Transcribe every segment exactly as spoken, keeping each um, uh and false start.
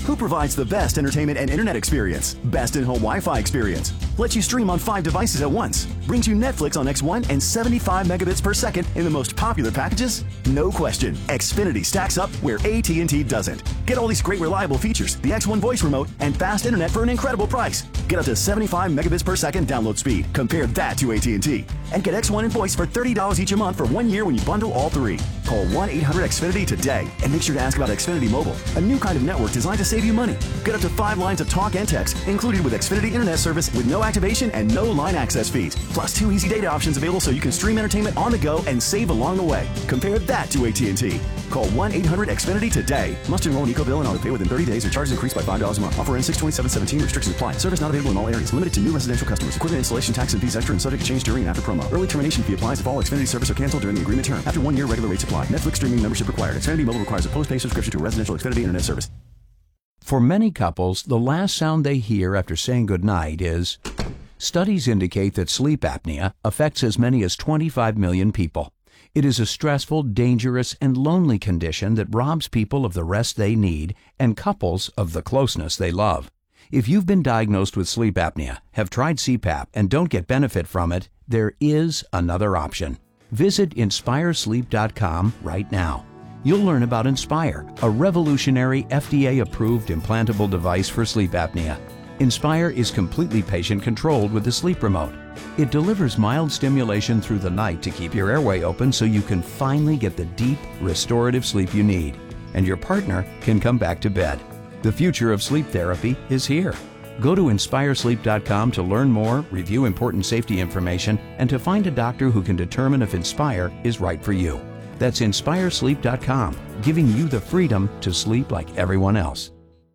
Who provides the best entertainment and internet experience? Best in-home Wi-Fi experience. Lets you stream on five devices at once. Brings you Netflix on X one and seventy-five megabits per second in the most popular packages? No question. Xfinity stacks up where A T and T doesn't. Get all these great reliable features, the X one voice remote, and fast internet for an incredible price. Get up to seventy-five megabits per second download speed. Compare that to A T and T. And get X one and voice for thirty dollars each a month for one year when you bundle all three. Call one eight hundred X Finity today and make sure to ask about Xfinity Mobile, a new kind of network designed to save you money. Get up to five lines of talk and text included with Xfinity Internet service with no activation and no line access fees. Plus two easy data options available so you can stream entertainment on the go and save along the way. Compare that to A T and T. Call one eight hundred X Finity today. Must enroll in EcoBill and auto pay within thirty days or charges increased by five dollars a month. Offer ends six twenty-seven seventeen. Restrictions apply. Service not available in all areas. Limited to new residential customers. Equipment installation tax and fees extra and subject to change during and after promo. Early termination fee applies if all Xfinity service are canceled during the agreement term. After one year, regular rates apply. Netflix streaming membership required. Xfinity Mobile requires a post-pay subscription to a residential Xfinity Internet service. For many couples, the last sound they hear after saying goodnight is... Studies indicate that sleep apnea affects as many as twenty-five million people. It is a stressful, dangerous, and lonely condition that robs people of the rest they need and couples of the closeness they love. If you've been diagnosed with sleep apnea, have tried C PAP, and don't get benefit from it, there is another option. Visit inspire sleep dot com right now. You'll learn about Inspire, a revolutionary F D A-approved implantable device for sleep apnea. Inspire is completely patient-controlled with the sleep remote. It delivers mild stimulation through the night to keep your airway open so you can finally get the deep, restorative sleep you need, and your partner can come back to bed. The future of sleep therapy is here. Go to inspire sleep dot com to learn more, review important safety information, and to find a doctor who can determine if Inspire is right for you. That's inspire sleep dot com, giving you the freedom to sleep like everyone else.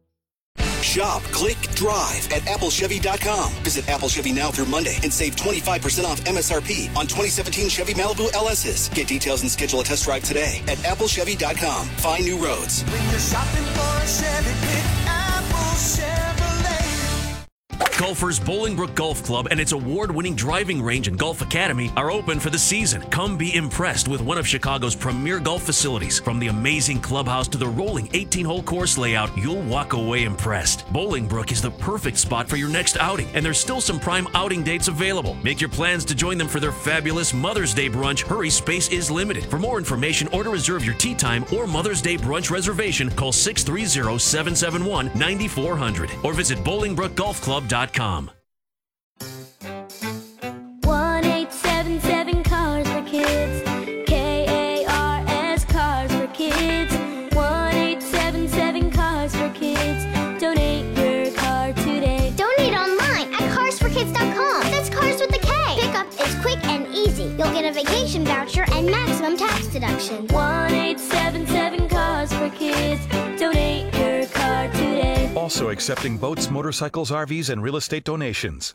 Shop, click, drive at apple chevy dot com. Visit Apple Chevy now through Monday and save twenty-five percent off M S R P on twenty seventeen Chevy Malibu L S's. Get details and schedule a test drive today at apple chevy dot com. Find new roads. When you're shopping for a Chevy, pick Apple Chevrolet. Golfers Bolingbrook Golf Club and its award-winning driving range and golf academy are open for the season. Come be impressed with one of Chicago's premier golf facilities. From the amazing clubhouse to the rolling eighteen-hole course layout, you'll walk away impressed. Bolingbrook is the perfect spot for your next outing, and there's still some prime outing dates available. Make your plans to join them for their fabulous Mother's Day brunch. Hurry, space is limited. For more information or to reserve your tee time or Mother's Day brunch reservation, call six three zero, seven seven one, nine four zero zero or visit bolingbrook golf club dot com. one eight seven seven Cars for Kids. K A R S Cars for Kids. one eight seven seven Cars for Kids. Donate your car today. Donate online at cars for kids dot com. That's Cars with a K. Pickup is quick and easy. You'll get a vacation voucher and maximum tax deduction. one eight seven seven Cars for Kids. Donate your car today. Also accepting boats, motorcycles, R Vs, and real estate donations.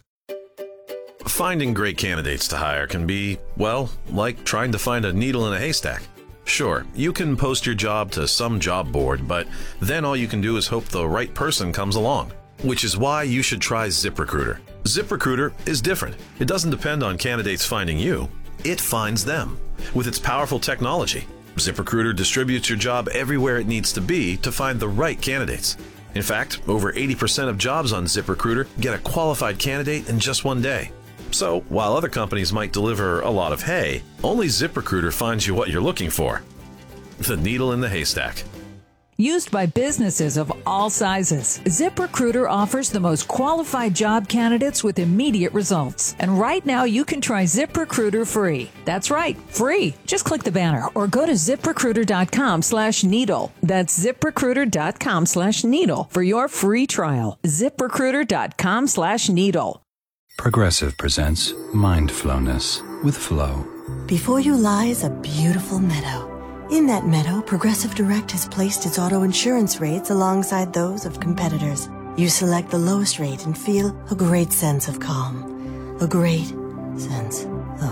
Finding great candidates to hire can be, well, like trying to find a needle in a haystack. Sure, you can post your job to some job board, but then all you can do is hope the right person comes along. Which is why you should try ZipRecruiter. ZipRecruiter is different. It doesn't depend on candidates finding you. It finds them. With its powerful technology, ZipRecruiter distributes your job everywhere it needs to be to find the right candidates. In fact, over eighty percent of jobs on ZipRecruiter get a qualified candidate in just one day. So, while other companies might deliver a lot of hay, only ZipRecruiter finds you what you're looking for. The needle in the haystack. Used by businesses of all sizes, ZipRecruiter offers the most qualified job candidates with immediate results. And right now, you can try ZipRecruiter free. That's right, free. Just click the banner or go to ziprecruiter dot com slash needle. That's ziprecruiter dot com slash needle for your free trial. ziprecruiter dot com slash needle. Progressive presents Mindfulness with Flow. Before you lies a beautiful meadow. In that meadow, Progressive Direct has placed its auto insurance rates alongside those of competitors. You select the lowest rate and feel a great sense of calm. A great sense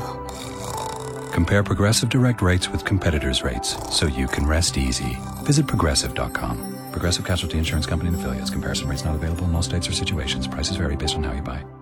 of... Compare Progressive Direct rates with competitors' rates so you can rest easy. Visit progressive dot com. Progressive Casualty Insurance Company and affiliates. Comparison rates not available in all states or situations. Prices vary based on how you buy.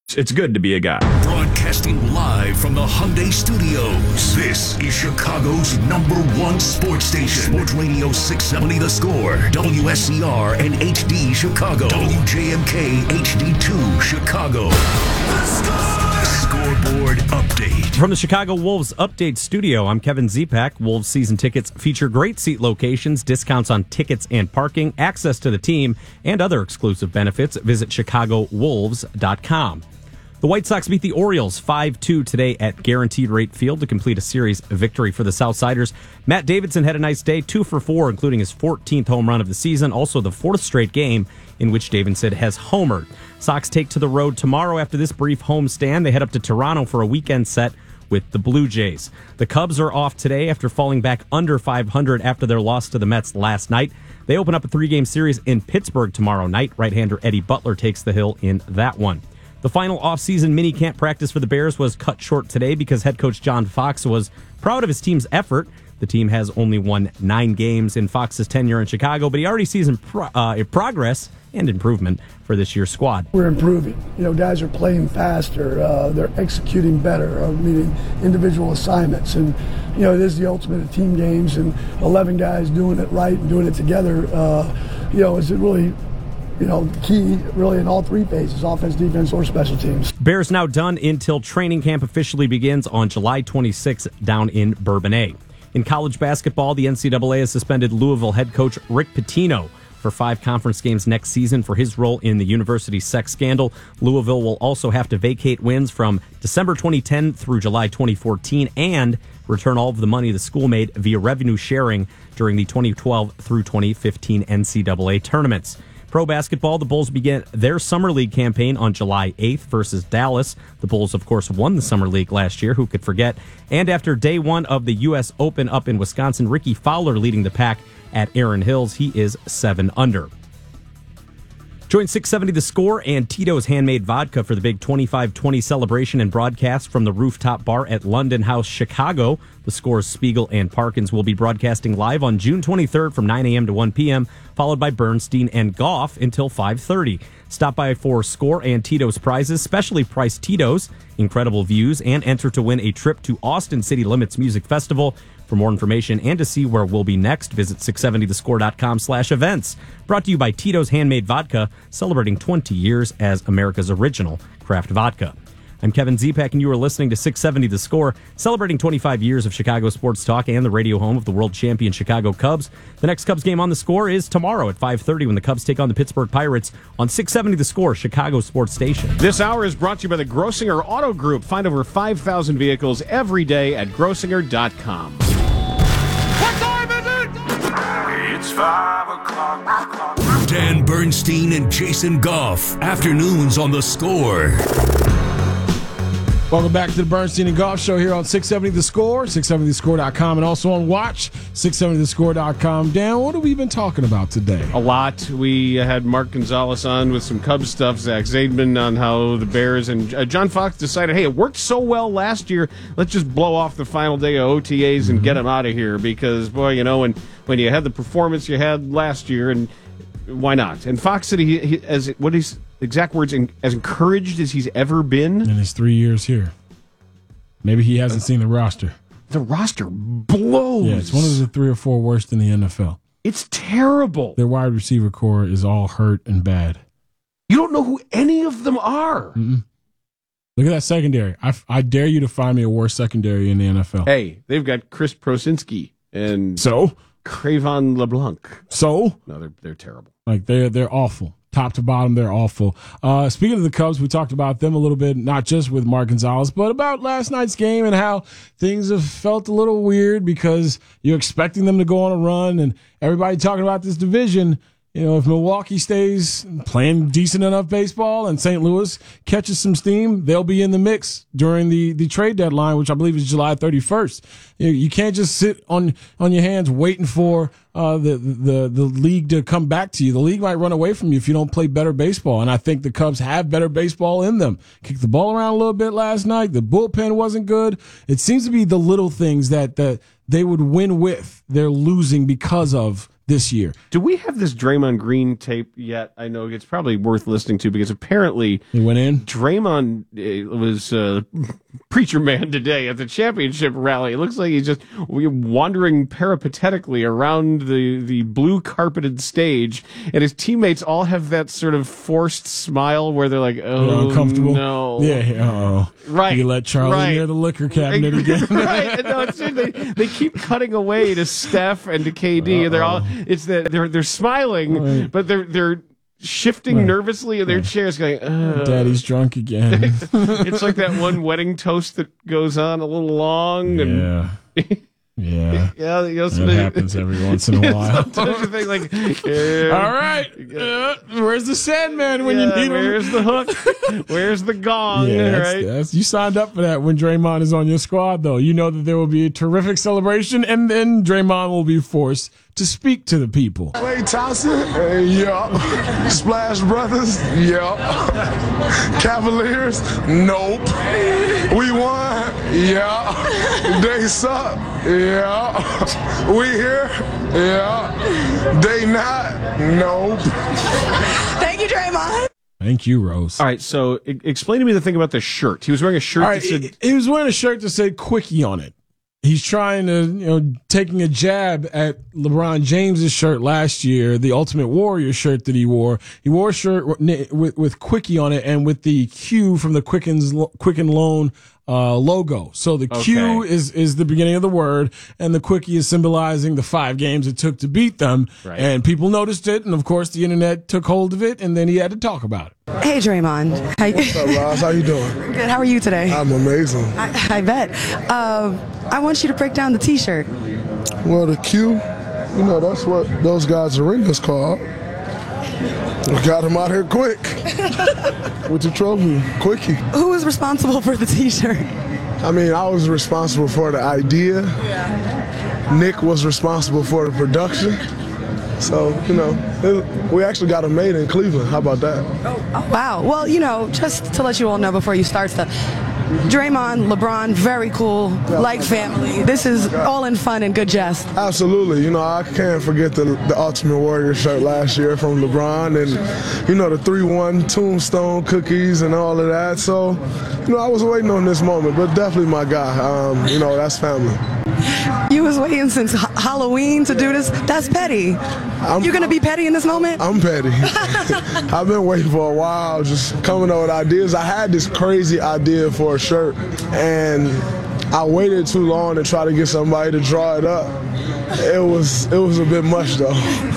it's good to be a guy. Broadcasting live from the Hyundai Studios. This is Chicago's number one sports station. Sports Radio six seventy The Score. W S C R and H D Chicago. W J M K H D two Chicago. The Score! Scoreboard update. From the Chicago Wolves Update Studio, I'm Kevin Zepak. Wolves season tickets feature great seat locations, discounts on tickets and parking, access to the team, and other exclusive benefits. Visit chicago wolves dot com. The White Sox beat the Orioles five two today at Guaranteed Rate Field to complete a series victory for the Southsiders. Matt Davidson had a nice day, two for four, including his fourteenth home run of the season, also the fourth straight game in which Davidson has homered. Sox take to the road tomorrow after this brief homestand. They head up to Toronto for a weekend set with the Blue Jays. The Cubs are off today after falling back under five hundred after their loss to the Mets last night. They open up a three-game series in Pittsburgh tomorrow night. Right-hander Eddie Butler takes the hill in that one. The final off-season mini-camp practice for the Bears was cut short today because head coach John Fox was proud of his team's effort. The team has only won nine games in Fox's tenure in Chicago, but he already sees in pro- uh, progress and improvement for this year's squad. We're improving. You know, guys are playing faster. Uh, they're executing better, uh, meaning individual assignments. And, you know, it is the ultimate of team games, and eleven guys doing it right and doing it together, uh, you know, is it really... you know, key really in all three phases, offense, defense, or special teams. Bears now done until training camp officially begins on July twenty-sixth down in Bourbonnais. In college basketball, the N C double A has suspended Louisville head coach Rick Pitino for five conference games next season for his role in the university sex scandal. Louisville will also have to vacate wins from December twenty ten through July twenty fourteen and return all of the money the school made via revenue sharing during the twenty twelve through twenty fifteen N C double A tournaments. Pro basketball, the Bulls begin their Summer League campaign on July eighth versus Dallas. The Bulls, of course, won the Summer League last year. Who could forget? And after day one of the U S Open up in Wisconsin, Ricky Fowler leading the pack at Erin Hills. He is seven under. Join six seventy The Score and Tito's Handmade Vodka for the big twenty-five twenty celebration and broadcast from the rooftop bar at London House, Chicago. The Score's Spiegel and Parkins will be broadcasting live on June twenty-third from nine a.m. to one p.m., followed by Bernstein and Goff until five thirty. Stop by for Score and Tito's prizes, specially priced Tito's, incredible views, and enter to win a trip to Austin City Limits Music Festival. For more information and to see where we'll be next, visit six seventy the score dot com slash events. Brought to you by Tito's Handmade Vodka, celebrating twenty years as America's original craft vodka. I'm Kevin Zepak, and you are listening to six seventy The Score, celebrating twenty-five years of Chicago sports talk and the radio home of the world champion Chicago Cubs. The next Cubs game on The Score is tomorrow at five thirty when the Cubs take on the Pittsburgh Pirates on six seventy The Score, Chicago sports station. This hour is brought to you by the Grossinger Auto Group. Find over five thousand vehicles every day at grossinger dot com. What time is it? It's five o'clock. Dan Bernstein and Jason Goff. Afternoons on The Score. Welcome back to the Bernstein and Goff Show here on six seventy The Score, six seventy the score dot com, and also on Watch, six seventy the score dot com. Dan, what have we been talking about today? A lot. We had Mark Gonzalez on with some Cubs stuff, Zach Zaidman on how the Bears, and uh, John Fox decided, hey, it worked so well last year, let's just blow off the final day of O T As and mm-hmm. get them out of here, because, boy, you know, when, when you had the performance you had last year, and why not? And Fox said, he, he as what he's... exact words, as encouraged as he's ever been in his three years here. Maybe he hasn't uh, seen the roster. The roster blows. Yeah, it's one of the three or four worst in the N F L. It's terrible. Their wide receiver core is all hurt and bad. You don't know who any of them are. Mm-mm. Look at that secondary. I, I dare you to find me a worse secondary in the N F L. Hey, they've got Chris Prosinski and so Cravon LeBlanc. So no, they're they're terrible. Like they're they're awful. Top to bottom, they're awful. Uh, speaking of the Cubs, we talked about them a little bit, not just with Mark Gonzalez, but about last night's game and how things have felt a little weird because you're expecting them to go on a run, and everybody talking about this division. You know, if Milwaukee stays playing decent enough baseball and Saint Louis catches some steam, they'll be in the mix during the, the trade deadline, which I believe is July thirty-first. You, you can't just sit on on your hands waiting for uh, the, the the league to come back to you. The league might run away from you if you don't play better baseball, and I think the Cubs have better baseball in them. Kicked the ball around a little bit last night. The bullpen wasn't good. It seems to be the little things that, that they would win with, they're losing because of this year. Do we have this Draymond Green tape yet? I know it's probably worth listening to because apparently he went in. Draymond uh, was uh, preacher man today at the championship rally. It looks like he's just wandering peripatetically around the, the blue carpeted stage, and his teammates all have that sort of forced smile where they're like, "Oh, they're uncomfortable." No, yeah, oh, right. You let Charlie right. near the liquor cabinet again, right? And no, it's, they they keep cutting away to Steph and to K D, and they're all it's that they're they're smiling, right. but they're they're shifting right. nervously in their right. chairs, going, Ugh. "Daddy's drunk again." It's like that one wedding toast that goes on a little long, yeah. and yeah, yeah, you know, that happens every once in a while. Sometimes you think like, yeah, all right, uh, where's the Sandman when yeah, you need where's him? Where's the hook? Where's the gong? Yeah, that's, right? That's, you signed up for that when Draymond is on your squad, though. You know that there will be a terrific celebration, and then Draymond will be forced to speak to the people. Klay Thompson, uh, yeah. Splash Brothers, yeah. Cavaliers, nope. We won, yeah. They suck, yeah. We here, yeah. They not, nope. Thank you, Draymond. Thank you, Rose. All right, so I- explain to me the thing about the shirt. He was wearing a shirt All right, that said... he, he was wearing a shirt that said Quickie on it. He's trying to, you know, taking a jab at LeBron James's shirt last year, the Ultimate Warrior shirt that he wore. He wore a shirt with, with Quickie on it and with the Q from the Quicken, Quicken Loan uh, logo. So the okay. Q is, is the beginning of the word, and the Quickie is symbolizing the five games it took to beat them. Right. And people noticed it, and of course the internet took hold of it, and then he had to talk about it. Hey, Draymond. How you- What's up, Roz? How you doing? Good. How are you today? I'm amazing. I, I bet. Uh, I want you to break down the T-shirt. Well, the Q, you know, that's what those guys' arenas called. We got him out here quick with the trophy, Quickie. Who was responsible for the T-shirt? I mean, I was responsible for the idea. Yeah. Nick was responsible for the production. So, you know, it, we actually got him made in Cleveland. How about that? Oh, oh, wow. Well, you know, just to let you all know before you start stuff, Draymond, LeBron, very cool, like family. This is all in fun and good jest. Absolutely. You know, I can't forget the, the Ultimate Warrior shirt last year from LeBron and, you know, the three one Tombstone cookies and all of that. So, you know, I was waiting on this moment, but definitely my guy. Um, you know, that's family. You was waiting since ha- Halloween to do this? That's petty. I'm, You're going to be petty in this moment? I'm petty. I've been waiting for a while, just coming up with ideas. I had this crazy idea for a shirt, and I waited too long to try to get somebody to draw it up. It was it was a bit much, though.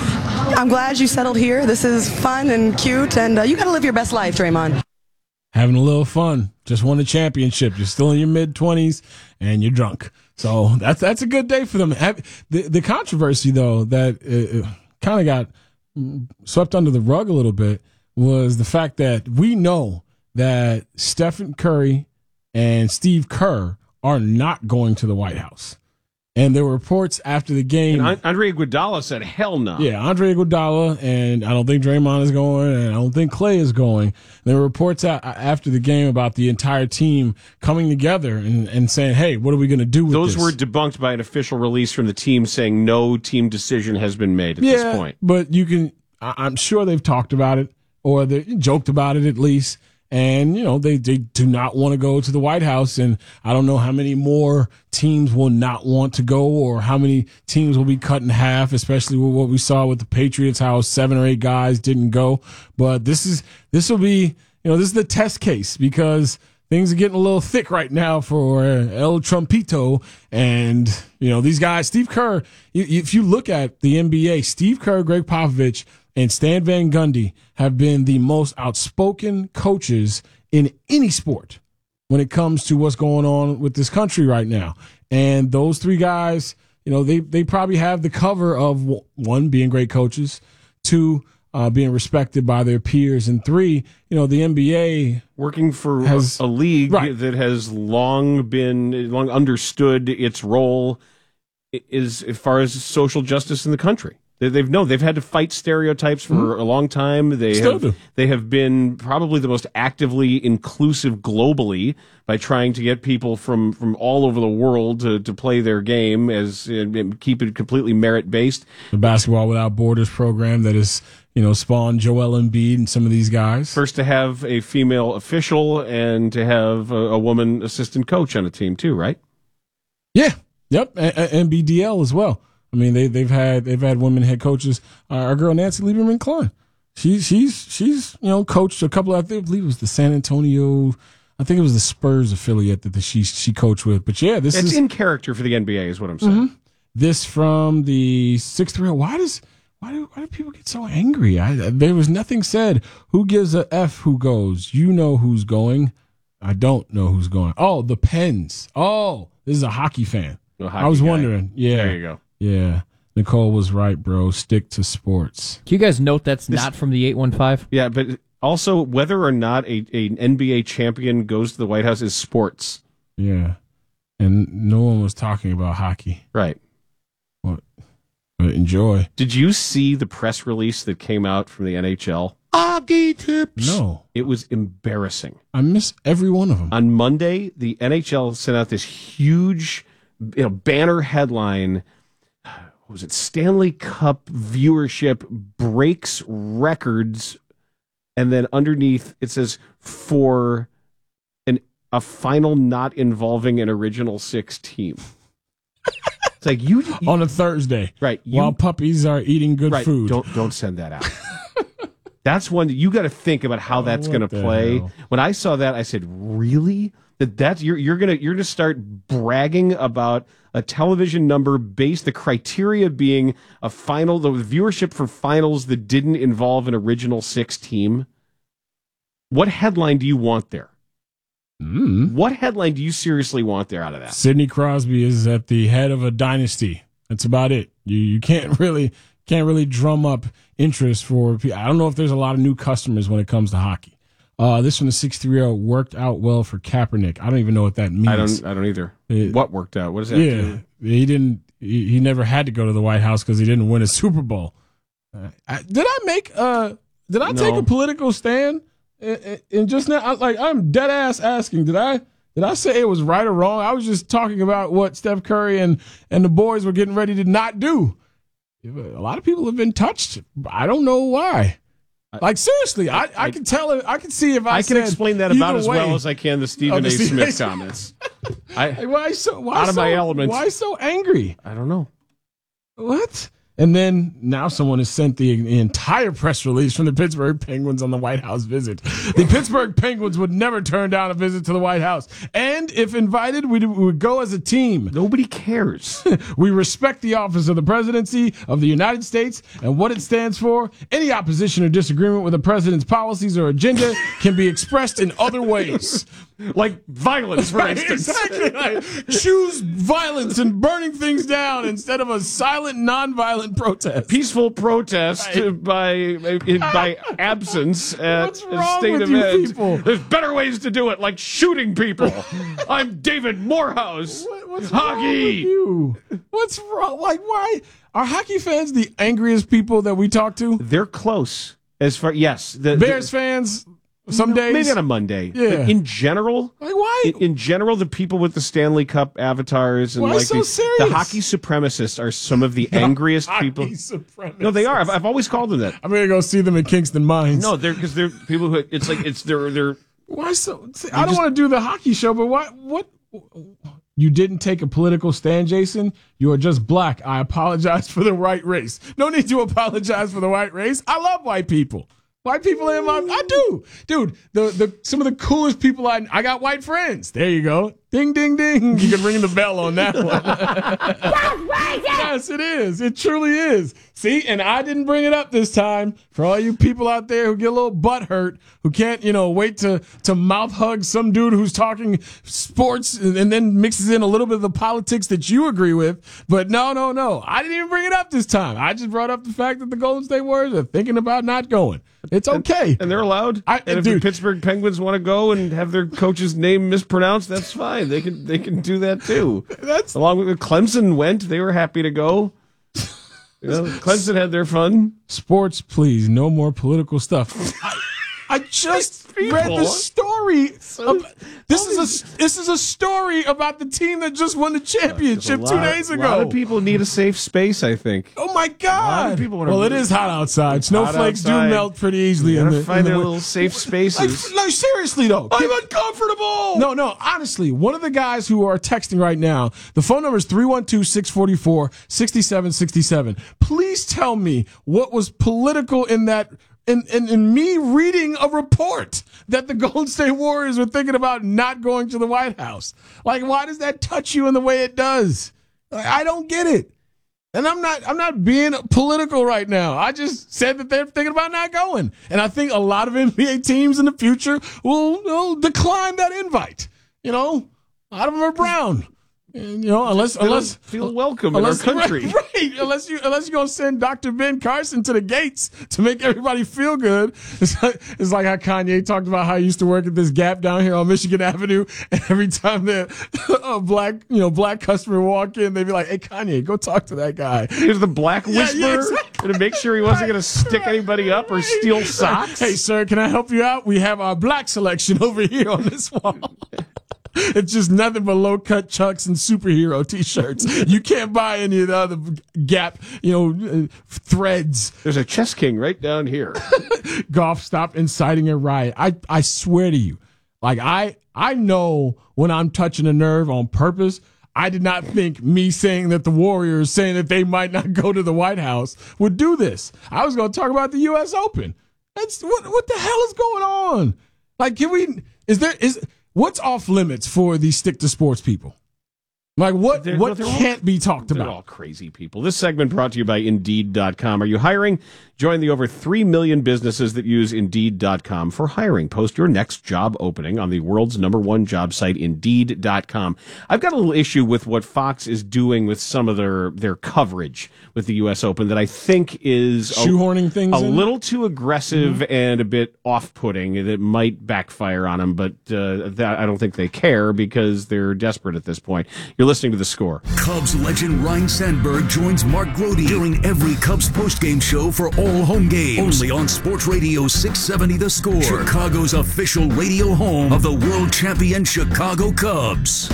I'm glad you settled here. This is fun and cute, and uh, you got to live your best life, Draymond. Having a little fun. Just won a championship. You're still in your mid-twenties, and you're drunk. So that's that's a good day for them. The, the controversy, though, that uh, kind of got swept under the rug a little bit was the fact that we know that Stephen Curry and Steve Kerr are not going to the White House. And there were reports after the game. And Andre Iguodala said, hell no. Yeah, Andre Iguodala, and I don't think Draymond is going, and I don't think Klay is going. And there were reports after the game about the entire team coming together and, and saying, hey, what are we going to do with Those this? were debunked by an official release from the team saying no team decision has been made at yeah, this point. But you can, I'm sure they've talked about it, or they joked about it at least. And, you know, they, they do not want to go to the White House. And I don't know how many more teams will not want to go or how many teams will be cut in half, especially with what we saw with the Patriots, how seven or eight guys didn't go. But this is this will be, you know, this is the test case because things are getting a little thick right now for El Trumpito. And, you know, these guys, Steve Kerr, if you look at the N B A, Steve Kerr, Greg Popovich, and Stan Van Gundy have been the most outspoken coaches in any sport when it comes to what's going on with this country right now. And those three guys, you know, they, they probably have the cover of one, being great coaches, two, uh, being respected by their peers, and three, you know, the N B A working for has, a league right. that has long been, long understood its role is as far as social justice in the country. They, they've no, they've had to fight stereotypes for mm-hmm. a long time. They Still have, do. They have been probably the most actively inclusive globally by trying to get people from, from all over the world to, to play their game as and keep it completely merit based. The Basketball Without Borders program that is, you know, spawned Joel Embiid and some of these guys. First to have a female official and to have a, a woman assistant coach on a team too, right? Yeah. Yep. And B D L as well. I mean, they they've had they've had women head coaches. Uh, our girl Nancy Lieberman Klein, she she's she's you know coached a couple. Of, I believe it was the San Antonio, I think it was the Spurs affiliate that the, she she coached with. But yeah, this it's is in character for the N B A, is what I'm saying. Mm-hmm. This from the six three. Why does why do why do people get so angry? I, there was nothing said. Who gives a f who goes? You know who's going. I don't know who's going. Oh, the Pens. Oh, this is a hockey fan. A hockey I was guy. wondering. Yeah, there you go. Yeah, Nicole was right, bro. Stick to sports. Can you guys note that's this, not from the eight one five? Yeah, but also whether or not a, a N B A champion goes to the White House is sports. Yeah, and no one was talking about hockey. Right. What? Well, enjoy. Did you see the press release that came out from the N H L? Hockey tips. No. It was embarrassing. I miss every one of them. On Monday, the N H L sent out this huge, you know, banner headline. What was it? Stanley Cup viewership breaks records, and then underneath it says for an a final not involving an original six team. It's like you, you on a Thursday, right? You, while puppies are eating good right, food. Don't don't send that out. That's one that you got to think about how Oh, that's what going to the play. hell? When I saw that, I said, "Really? That that's you're you're gonna you're gonna start bragging about a television number based the criteria being a final the viewership for finals that didn't involve an original six team? What headline do you want there? Mm. What headline do you seriously want there out of that? Sidney Crosby is at the head of a dynasty. That's about it. You you can't really can't really drum up interest for people. I don't know if there's a lot of new customers when it comes to hockey. Uh, this from the six three oh worked out well for Kaepernick. I don't even know what that means. I don't. I don't either. It, what worked out? What does that yeah, do? he didn't. He, he never had to go to the White House because he didn't win a Super Bowl. Uh, I, did I make? Uh, did I No. take a political stand? And, and just now, I, like I'm dead ass asking. Did I? Did I say it was right or wrong? I was just talking about what Steph Curry and and the boys were getting ready to not do. A lot of people have been touched. I don't know why. Like seriously, I, I, I can tell it. I can see if I, I can said explain that about either as way. well as I can the Stephen Oh, the A. Stephen Smith A. Smith. comments. I, Like, why so? Why out of so, my element. Why so angry? I don't know. What? And then now someone has sent the, the entire press release from the Pittsburgh Penguins on the White House visit. The Pittsburgh Penguins would never turn down a visit to the White House. And if invited, we would go as a team. Nobody cares. We respect the office of the presidency of the United States and what it stands for. Any opposition or disagreement with the president's policies or agenda can be expressed in other ways. Like violence, for Right, instance. exactly. Like, choose violence and burning things down instead of a silent, non-violent protest. Peaceful protest Right. by by absence at What's a wrong state with you event. people? There's better ways to do it, like shooting people. I'm David Morehouse. What- what's Hockey. wrong with you? What's wrong? Like, why are hockey fans the angriest people that we talk to? They're close as far. Yes, the, Bears the, fans. Some No, days, maybe on a Monday. Yeah. But in general, like why? in, in general, the people with the Stanley Cup avatars and Why like so the, serious? the hockey supremacists are some of the angriest Hockey people. supremacists. No, they are. I've, I've always called them that. I'm gonna go see them in Kingston Mines. No, they're because they're people who it's like it's they're they're. Why so? See, I don't want to do the hockey show, but what? What? You didn't take a political stand, Jason. You are just black. I apologize for the white race. No need to apologize for the white race. I love white people. White people in my, I do, dude. The the some of the coolest people I I got white friends. There you go. Ding ding ding. You can ring the bell on that one. Yes, it is. It truly is. See, and I didn't bring it up this time for all you people out there who get a little butt hurt, who can't, you know, wait to to mouth hug some dude who's talking sports and, and then mixes in a little bit of the politics that you agree with. But no, no, no. I didn't even bring it up this time. I just brought up the fact that the Golden State Warriors are thinking about not going. It's okay. And, and they're allowed. I, and if dude, the Pittsburgh Penguins want to go and have their coach's name mispronounced, that's fine. They can they can do that too. That's along with Clemson went. They were happy to go. Well, Clemson had their fun. Sports, please. No more political stuff. I, I just read the story. Of, this is a this is a story about the team that just won the championship lot, two days ago. A lot of people need a safe space, I think. Oh my God! People well, it is hot outside. Snowflakes do melt pretty easily. You in gotta the, find in the their winter. little safe spaces. Like, no, seriously though, I'm uncomfortable. No, no, honestly, one of the guys who are texting right now, the phone number is three one two, six four four, six seven six seven. Please tell me what was political in that. In, in, in me reading a report that the Golden State Warriors were thinking about not going to the White House. Like, why does that touch you in the way it does? Like, I don't get it. And I'm not I'm not being political right now. I just said that they're thinking about not going. And I think a lot of N B A teams in the future will, will decline that invite. You know, a lot of them are brown. And, you know, unless unless feel welcome unless, in our country, right, right? Unless you unless you're gonna send Doctor Ben Carson to the gates to make everybody feel good. It's like, it's like how Kanye talked about how he used to work at this Gap down here on Michigan Avenue, and every time that a black you know black customer walk in, they'd be like, "Hey, Kanye, go talk to that guy." Here's the black whisperer yeah, yeah, exactly. to make sure he wasn't going to stick anybody up or steal socks. Hey, sir, can I help you out? We have our black selection over here on this wall. It's just nothing but low-cut Chucks and superhero T-shirts. You can't buy any of the other Gap, you know, uh, threads. There's a Chess King right down here. Golf stop inciting a riot. I, I swear to you, like I I know when I'm touching a nerve on purpose. I did not think me saying that the Warriors saying that they might not go to the White House would do this. I was going to talk about the U S Open. That's what what the hell is going on? Like, can we? Is there is what's off limits for these stick to sports people? Like, what They're, what they're can't all, be talked they're about? all crazy people. This segment brought to you by Indeed dot com. Are you hiring? Join the over three million businesses that use Indeed dot com for hiring. Post your next job opening on the world's number one job site, Indeed dot com. I've got a little issue with what Fox is doing with some of their, their coverage with the U S Open that I think is a, shoehorning things a in? little too aggressive mm-hmm. and a bit off-putting that might backfire on them, but uh, that, I don't think they care because they're desperate at this point. You're listening to The Score. Cubs legend Ryne Sandberg joins Mark Grody during every Cubs postgame show for all home games. Only on Sports Radio six seventy The Score, Chicago's official radio home of the world champion Chicago Cubs.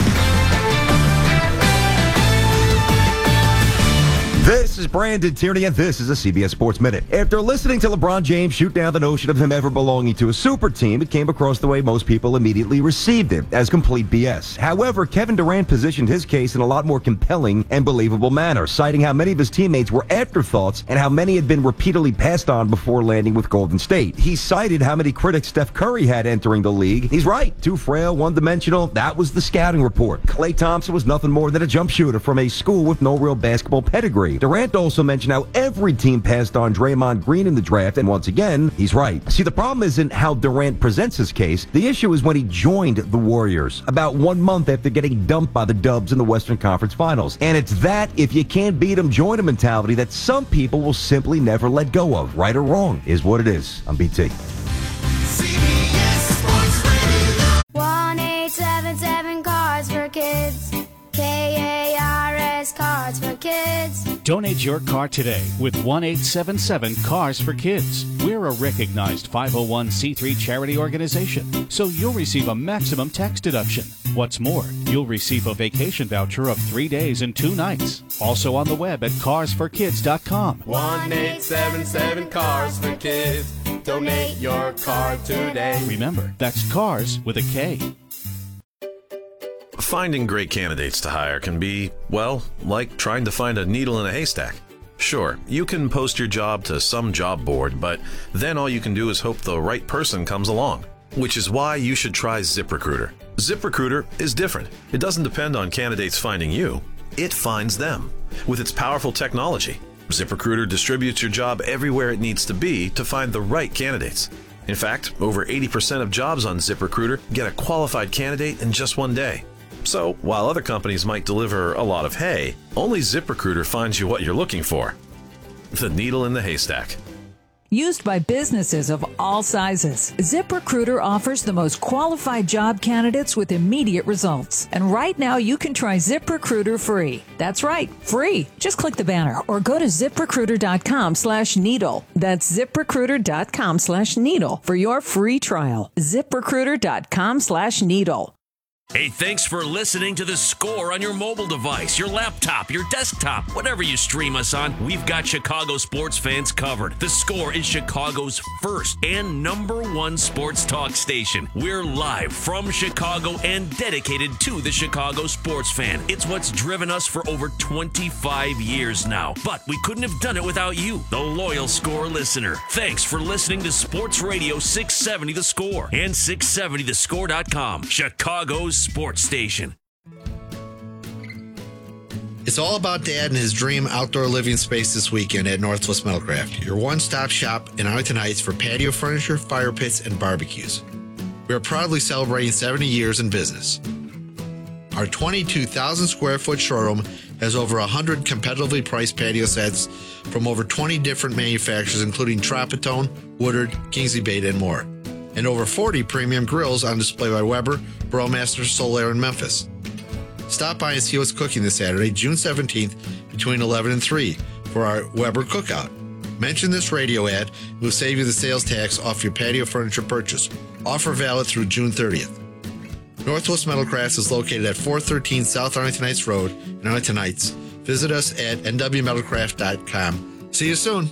This is Brandon Tierney, and this is a C B S Sports Minute. After listening to LeBron James shoot down the notion of him ever belonging to a super team, it came across the way most people immediately received it, as complete B S. However, Kevin Durant positioned his case in a lot more compelling and believable manner, citing how many of his teammates were afterthoughts and how many had been repeatedly passed on before landing with Golden State. He cited how many critics Steph Curry had entering the league. He's right. Too frail, one-dimensional. That was the scouting report. Klay Thompson was nothing more than a jump shooter from a school with no real basketball pedigree. Durant also mentioned how every team passed on Draymond Green in the draft, and once again, he's right. See, the problem isn't how Durant presents his case. The issue is when he joined the Warriors, about one month after getting dumped by the Dubs in the Western Conference Finals. And it's that if you can't beat them, join them mentality that some people will simply never let go of. Right or wrong is what it is. I'm B T. one eight seven seven Cars for Kids. K A R S Cars for Kids. Donate your car today with one eight seven seven Cars for Kids. We're a recognized five oh one c three charity organization, so you'll receive a maximum tax deduction. What's more, you'll receive a vacation voucher of three days and two nights. Also on the web at cars for kids dot com. one eight seven seven Cars for Kids. Donate your car today. Remember, that's Cars with a K. Finding great candidates to hire can be, well, like trying to find a needle in a haystack. Sure, you can post your job to some job board, but then all you can do is hope the right person comes along. Which is why you should try ZipRecruiter. ZipRecruiter is different. It doesn't depend on candidates finding you. It finds them. With its powerful technology, ZipRecruiter distributes your job everywhere it needs to be to find the right candidates. In fact, over eighty percent of jobs on ZipRecruiter get a qualified candidate in just one day. So, while other companies might deliver a lot of hay, only ZipRecruiter finds you what you're looking for. The needle in the haystack. used by businesses of all sizes. ZipRecruiter offers the most qualified job candidates with immediate results. And right now, you can try ZipRecruiter free. That's right, free. Just click the banner or go to ZipRecruiter.com slash needle. That's ZipRecruiter.com slash needle for your free trial. ZipRecruiter.com slash needle. Hey, thanks for listening to The Score on your mobile device, your laptop, your desktop, whatever you stream us on. We've got Chicago sports fans covered. The Score is Chicago's first and number one sports talk station. We're live from Chicago and dedicated to the Chicago sports fan. It's what's driven us for over twenty-five years now. But we couldn't have done it without you, the loyal Score listener. Thanks for listening to Sports Radio six seventy The Score and six seventy the score dot com, Chicago's sports station. It's all about Dad and his dream outdoor living space this weekend at Northwest Metalcraft, your one-stop shop in Arlington Heights for patio furniture, fire pits, and barbecues. We are proudly celebrating seventy years in business. Our twenty-two thousand square foot showroom has over one hundred competitively priced patio sets from over twenty different manufacturers, including Tropitone, Woodard, Kingsley Beta, and more. And over forty premium grills on display by Weber, Burlmaster, Solaire, and Memphis. Stop by and see what's cooking this Saturday, June seventeenth, between eleven and three for our Weber Cookout. Mention this radio ad. We'll save you the sales tax off your patio furniture purchase. Offer valid through June thirtieth. Northwest Metalcraft is located at four thirteen South Arlington Heights Road in Arlington Heights. Visit us at n w metalcraft dot com. See you soon.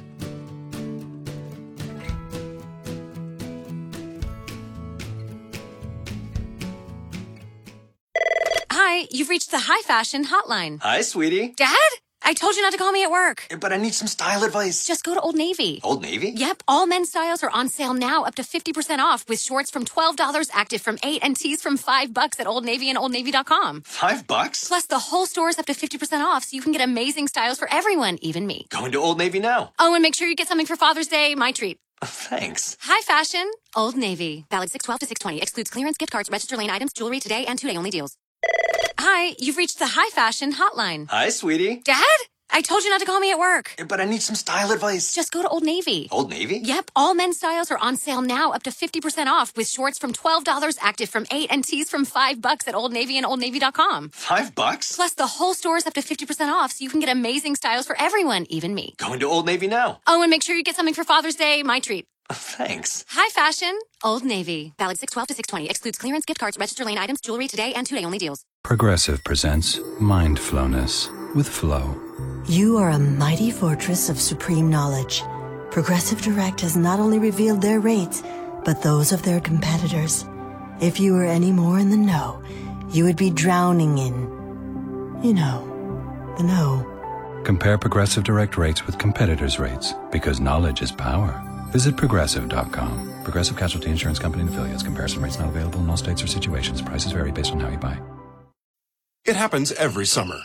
Hi, you've reached the High Fashion Hotline. Hi, sweetie. Dad? I told you not to call me at work. But I need some style advice. Just go to Old Navy. Old Navy? Yep, all men's styles are on sale now, up to fifty percent off, with shorts from twelve dollars, active from eight dollars, and tees from five bucks at Old Navy and old navy dot com. Five bucks? Plus, the whole store is up to fifty percent off, so you can get amazing styles for everyone, even me. Going to Old Navy now. Oh, and make sure you get something for Father's Day, my treat. Thanks. High Fashion, Old Navy. Valid six twelve to six twenty. Excludes clearance, gift cards, register lane items, jewelry today, and two-day only deals. Hi, you've reached the High Fashion Hotline. Hi, sweetie. Dad? I told you not to call me at work. But I need some style advice. Just go to Old Navy. Old Navy? Yep, all men's styles are on sale now, up to fifty percent off, with shorts from twelve dollars, active from eight dollars, and tees from five bucks at Old Navy and old navy dot com. Five bucks? Plus, the whole store is up to fifty percent off, so you can get amazing styles for everyone, even me. Going to Old Navy now. Oh, and make sure you get something for Father's Day, my treat. Thanks. High Fashion, Old Navy. Valid six twelve to six twenty. Excludes clearance, gift cards, register lane items, jewelry today, and two-day only deals. Progressive presents Mindfulness with Flow. You are a mighty fortress of supreme knowledge. Progressive Direct has not only revealed their rates, but those of their competitors. If you were any more in the know, you would be drowning in, you know, the know. Compare Progressive Direct rates with competitors' rates, because knowledge is power. Visit progressive dot com. Progressive Casualty Insurance Company and affiliates. Comparison rates not available in all states or situations. Prices vary based on how you buy. It happens every summer.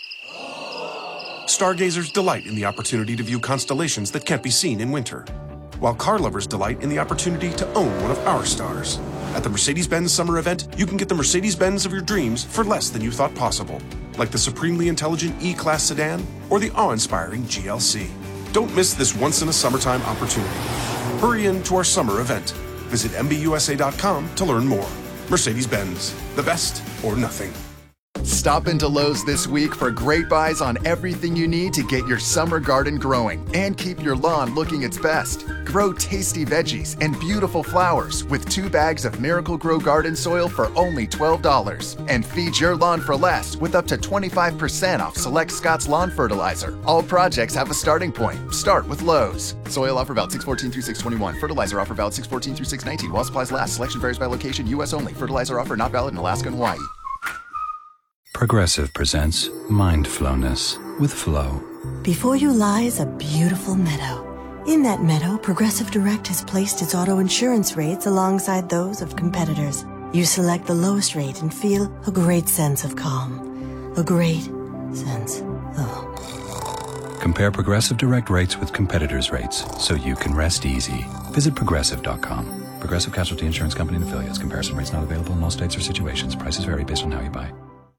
Stargazers delight in the opportunity to view constellations that can't be seen in winter, while car lovers delight in the opportunity to own one of our stars. At the Mercedes-Benz Summer Event, you can get the Mercedes-Benz of your dreams for less than you thought possible, like the supremely intelligent E-Class sedan or the awe-inspiring G L C. Don't miss this once-in-a-summertime opportunity. Hurry in to our summer event. Visit m b u s a dot com to learn more. Mercedes-Benz, the best or nothing. Stop into Lowe's this week for great buys on everything you need to get your summer garden growing and keep your lawn looking its best. Grow tasty veggies and beautiful flowers with two bags of Miracle Grow garden soil for only twelve dollars. And feed your lawn for less with up to twenty-five percent off select Scott's lawn fertilizer. All projects have a starting point. Start with Lowe's. Soil offer valid six fourteen through six twenty-one. Fertilizer offer valid six fourteen through six nineteen. While supplies last, selection varies by location, U S only. Fertilizer offer not valid in Alaska and Hawaii. Progressive presents Mindfulness with Flow. Before you lies a beautiful meadow. In that meadow, Progressive Direct has placed its auto insurance rates alongside those of competitors. You select the lowest rate and feel a great sense of calm. A great sense of... Compare Progressive Direct rates with competitors' rates so you can rest easy. Visit progressive dot com. Progressive Casualty Insurance Company and affiliates. Comparison rates not available in all states or situations. Prices vary based on how you buy.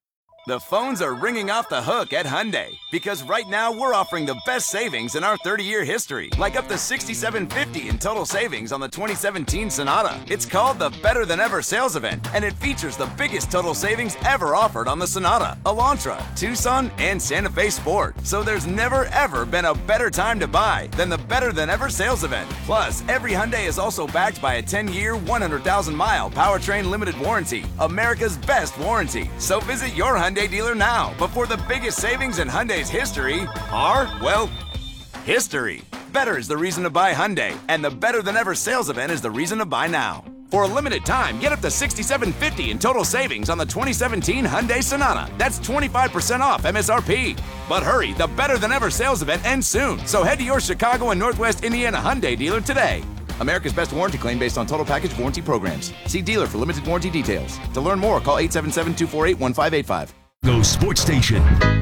The phones are ringing off the hook at Hyundai because right now we're offering the best savings in our thirty-year history, like up to six thousand seven hundred fifty dollars in total savings on the twenty seventeen Sonata. It's called the Better Than Ever sales event, and it features the biggest total savings ever offered on the Sonata, Elantra, Tucson, and Santa Fe Sport. So there's never ever been a better time to buy than the Better Than Ever sales event. Plus, every Hyundai is also backed by a ten-year, one hundred thousand mile powertrain limited warranty, America's best warranty. So visit your Hyundai dealer now before the biggest savings in Hyundai's history are, well, history. Better is the reason to buy Hyundai, and the Better Than Ever sales event is the reason to buy now. For a limited time, get up to six thousand seven hundred fifty dollars in total savings on the twenty seventeen Hyundai Sonata. That's twenty-five percent off M S R P. But hurry, the Better Than Ever sales event ends soon, so head to your Chicago and Northwest Indiana Hyundai dealer today. America's best warranty claim based on total package warranty programs. See dealer for limited warranty details. To learn more, call eight seven seven, two four eight, one five eight five. Go Sports Station.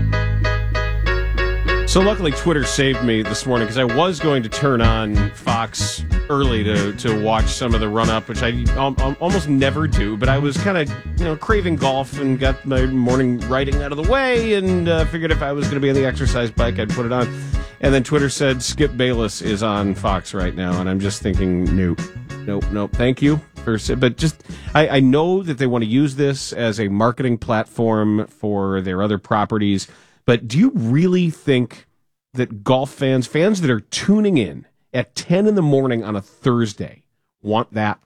So luckily Twitter saved me this morning because I was going to turn on Fox early to, to watch some of the run-up, which I um, um, almost never do, but I was kind of, you know, craving golf and got my morning writing out of the way and uh, figured if I was going to be on the exercise bike, I'd put it on. And then Twitter said Skip Bayless is on Fox right now, and I'm just thinking, nope, nope, nope, thank you. For, but just, I, I know that they want to use this as a marketing platform for their other properties, but do you really think that golf fans, fans that are tuning in at ten in the morning on a Thursday, want that?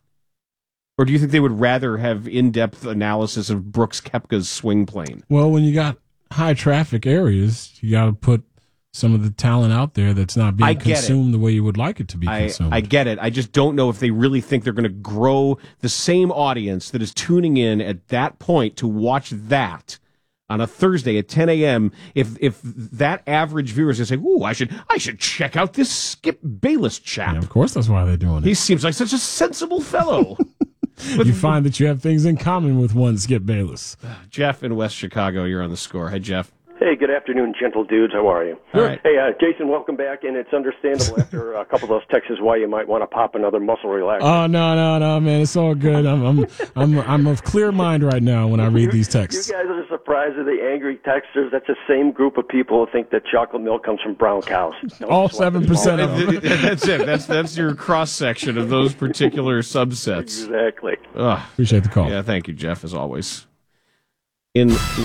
Or do you think they would rather have in-depth analysis of Brooks Koepka's swing plane? Well, when you got high traffic areas, you got to put some of the talent out there that's not being consumed it. the way you would like it to be I, consumed. I get it. I just don't know if they really think they're going to grow the same audience that is tuning in at that point to watch that on a Thursday at ten a.m. If if that average viewer is going to say, "Ooh, I should I should check out this Skip Bayless chap." Yeah, of course, that's why they're doing it. He seems like such a sensible fellow. You find that you have things in common with one Skip Bayless. Jeff in West Chicago, you're on the score. Hi, Jeff. Hey, good afternoon, gentle dudes. How are you? All right. Hey, uh, Jason, welcome back. And it's understandable after a couple of those texts why you might want to pop another muscle relaxer. Oh no, no, no, man! It's all good. I'm, I'm, I'm, I'm of clear mind right now when I read you, these texts. You guys are surprised at the angry texters. That's the same group of people who think that chocolate milk comes from brown cows. Don't all seven percent of them. That's it. That's that's your cross section of those particular subsets. Exactly. Ugh. Appreciate the call. Yeah, thank you, Jeff, as always. In,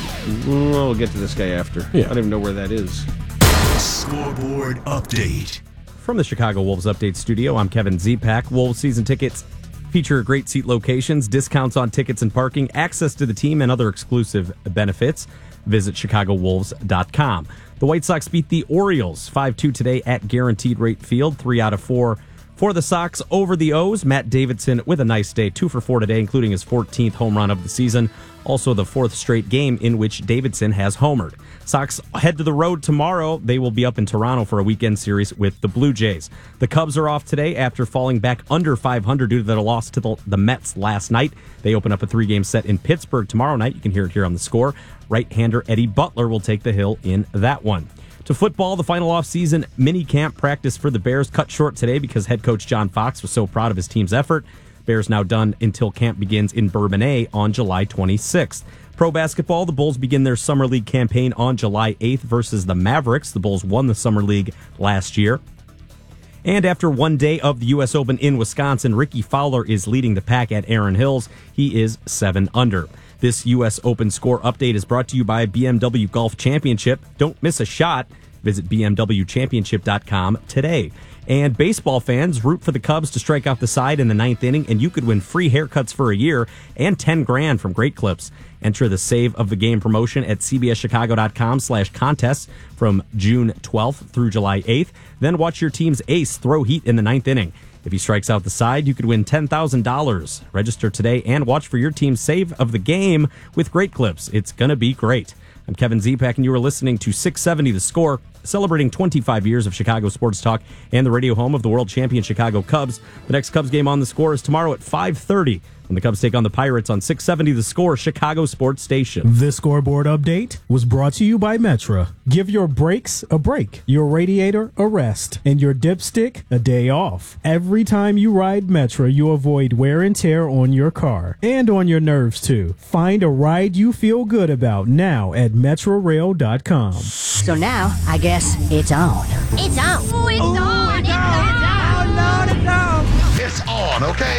well, we'll get to this guy after. Yeah. I don't even know where that is. Scoreboard update. From the Chicago Wolves Update Studio, I'm Kevin Zepak. Wolves season tickets feature great seat locations, discounts on tickets and parking, access to the team, and other exclusive benefits. Visit chicago wolves dot com. The White Sox beat the Orioles five two today at Guaranteed Rate Field, three out of four. For the Sox over the O's, Matt Davidson with a nice day, two for four today, including his fourteenth home run of the season. Also the fourth straight game in which Davidson has homered. Sox head to the road tomorrow. They will be up in Toronto for a weekend series with the Blue Jays. The Cubs are off today after falling back under five hundred due to their loss to the, the Mets last night. They open up a three-game set in Pittsburgh tomorrow night. You can hear it here on the Score. Right-hander Eddie Butler will take the hill in that one. To football, the final off-season mini-camp practice for the Bears cut short today because head coach John Fox was so proud of his team's effort. Bears now done until camp begins in Bourbonnais on July twenty-sixth. Pro basketball, the Bulls begin their Summer League campaign on July eighth versus the Mavericks. The Bulls won the Summer League last year. And after one day of the U S Open in Wisconsin, Ricky Fowler is leading the pack at Erin Hills. He is seven under. This U S Open score update is brought to you by B M W Golf Championship. Don't miss a shot. Visit b m w championship dot com today. And baseball fans, root for the Cubs to strike out the side in the ninth inning, and you could win free haircuts for a year and ten grand from Great Clips. Enter the Save of the Game promotion at c b s chicago dot com slash contests from June twelfth through July eighth. Then watch your team's ace throw heat in the ninth inning. If he strikes out the side, you could win ten thousand dollars. Register today and watch for your team's Save of the Game with Great Clips. It's going to be great. I'm Kevin Zepak, and you are listening to six seventy The Score. celebrating twenty-five years of Chicago sports talk and the radio home of the world champion Chicago Cubs. The next Cubs game on The Score is tomorrow at five thirty. When the Cubs take on the Pirates on six seventy The Score, Chicago Sports Station. This scoreboard update was brought to you by Metra. Give your brakes a break, your radiator a rest, and your dipstick a day off. Every time you ride Metra, you avoid wear and tear on your car and on your nerves, too. Find a ride you feel good about now at metra rail dot com. So now, I guess it's on. It's on. Oh, it's Ooh, on. It's on. It's on. It's on. It's on, okay?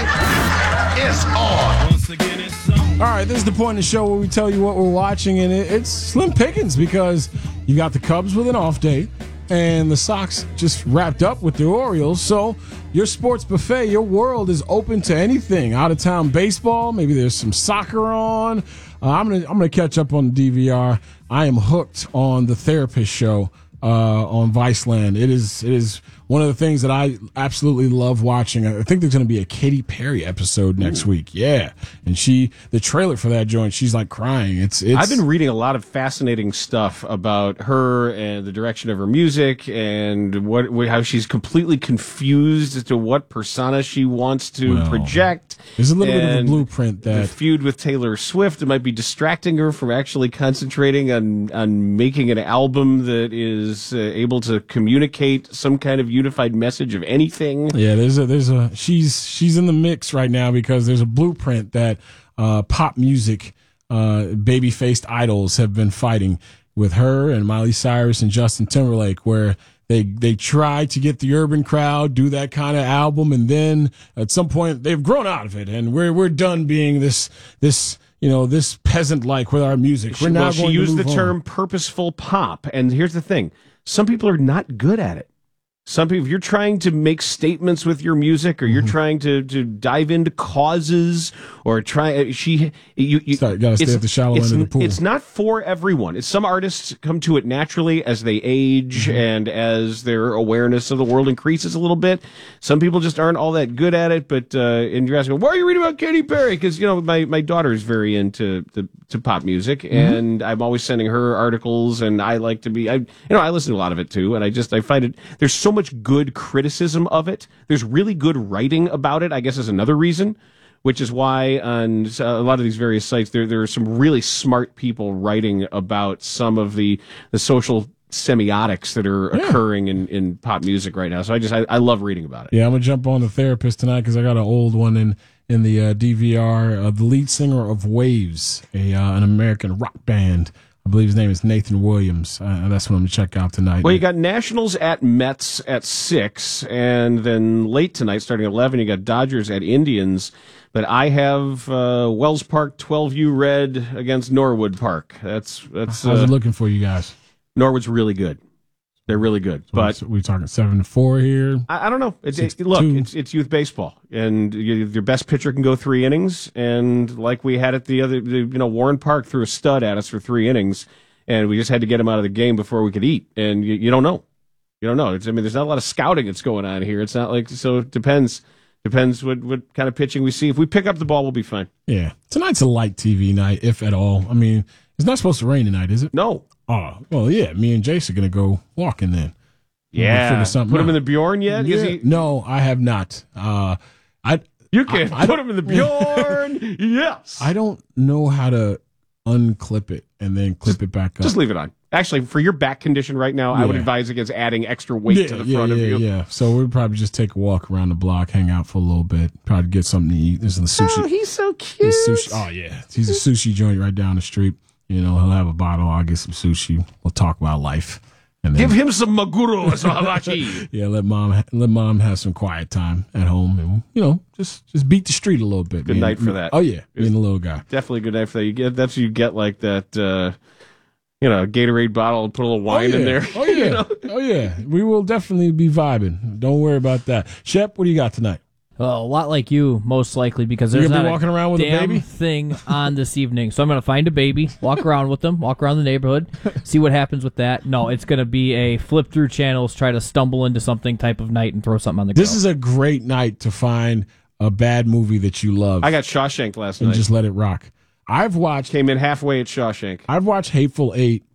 It's on. Once again, it's on. All right, this is the point in the show where we tell you what we're watching, and it, it's slim pickings because you got the Cubs with an off day, and the Sox just wrapped up with their Orioles. So your sports buffet, your world is open to anything. Out of town baseball, maybe there's some soccer on. Uh, I'm gonna I'm gonna catch up on the D V R. I am hooked on the Therapist show uh, on Viceland. It is it is. One of the things that I absolutely love watching, I think there's going to be a Katy Perry episode next Ooh. week. Yeah. And she, the trailer for that joint, she's like crying. It's, it's. I've been reading a lot of fascinating stuff about her and the direction of her music and what, how she's completely confused as to what persona she wants to well, project. There's a little bit of a blueprint that. The feud with Taylor Swift, it might be distracting her from actually concentrating on, on making an album that is uh, able to communicate some kind of unified message of anything. Yeah, there's a there's a she's she's in the mix right now because there's a blueprint that uh, pop music uh, baby-faced idols have been fighting with her and Miley Cyrus and Justin Timberlake, where they they try to get the urban crowd, do that kind of album, and then at some point they've grown out of it, and we're we're done being this this. You know, this peasant-like with our music. We're now well, going she used to move the term on. purposeful pop, and here's the thing: some people are not good at it. Some people, if you're trying to make statements with your music, or you're mm-hmm. trying to, to dive into causes, or try, she, you, you Sorry, gotta stay at the shallow end of the pool. It's not for everyone. It's some artists come to it naturally as they age mm-hmm. and as their awareness of the world increases a little bit. Some people just aren't all that good at it. But uh, and you're asking, why are you reading about Katy Perry? Because you know my my daughter is very into the to pop music, mm-hmm. and I'm always sending her articles, and I like to be, I you know I listen to a lot of it too, and I just I find it there's so much good criticism of it. There's really good writing about it, I guess is another reason, which is why on a lot of these various sites, there there are some really smart people writing about some of the, the social semiotics that are yeah. occurring in, in pop music right now. So I just, I, I love reading about it. Yeah, I'm going to jump on The Therapist tonight because I got an old one in, in the uh, D V R. Uh, the lead singer of Waves, a uh, an American rock band. I believe his name is Nathan Williams. Uh, that's what I'm going to check out tonight. Well, you got Nationals at Mets at six, and then late tonight, starting at eleven, you got Dodgers at Indians. But I have uh, Wells Park twelve U Red against Norwood Park. That's that's. How's uh, it looking for you guys? Norwood's really good. They're really good. So but we're talking seven to four here. I, I don't know. It's, it, look, it's, it's youth baseball, and you, your best pitcher can go three innings. And like we had at the other, the, you know, Warren Park threw a stud at us for three innings, and we just had to get him out of the game before we could eat. And you, you don't know. You don't know. It's, I mean, there's not a lot of scouting that's going on here. It's not like so. It depends. Depends what, what kind of pitching we see. If we pick up the ball, we'll be fine. Yeah, tonight's a light T V night, if at all. I mean, it's not supposed to rain tonight, is it? No. Oh, well, yeah. Me and Jace are gonna go walking then. Yeah. We'll figure put out. him in the Bjorn yet? Yeah. Is he? No, I have not. Uh, I you can I, put I him in the Bjorn. Yes. I don't know how to unclip it and then clip just, it back up. Just leave it on. Actually, for your back condition right now, yeah. I would advise against adding extra weight yeah, to the yeah, front yeah, of you. Yeah, so we'd probably just take a walk around the block, hang out for a little bit, probably get something to eat. There's the sushi. Oh, he's so cute. Sushi. Oh, yeah. He's a sushi joint right down the street. You know, he'll have a bottle. I'll get some sushi. We'll talk about life. And then, give him some maguro hibachi. Yeah, let mom let mom have some quiet time at home, and you know, just just beat the street a little bit. Good man. night for that. Oh yeah, being a little guy. Definitely a good night for that. You get that's what you get like that. Uh, you know, Gatorade bottle and put a little wine oh, yeah. in there. Oh yeah, you know? Oh yeah. We will definitely be vibing. Don't worry about that. Shep, what do you got tonight? Well, a lot like you, most likely, because there's You're gonna not be walking a around with a damn baby? thing on this evening. So I'm going to find a baby, walk around with them, walk around the neighborhood, see what happens with that. No, it's going to be a flip through channels, try to stumble into something type of night and throw something on the This grill. is a great night to find a bad movie that you love. I got Shawshank last and night. just let it rock. I've watched came in halfway at Shawshank. I've watched Hateful Eight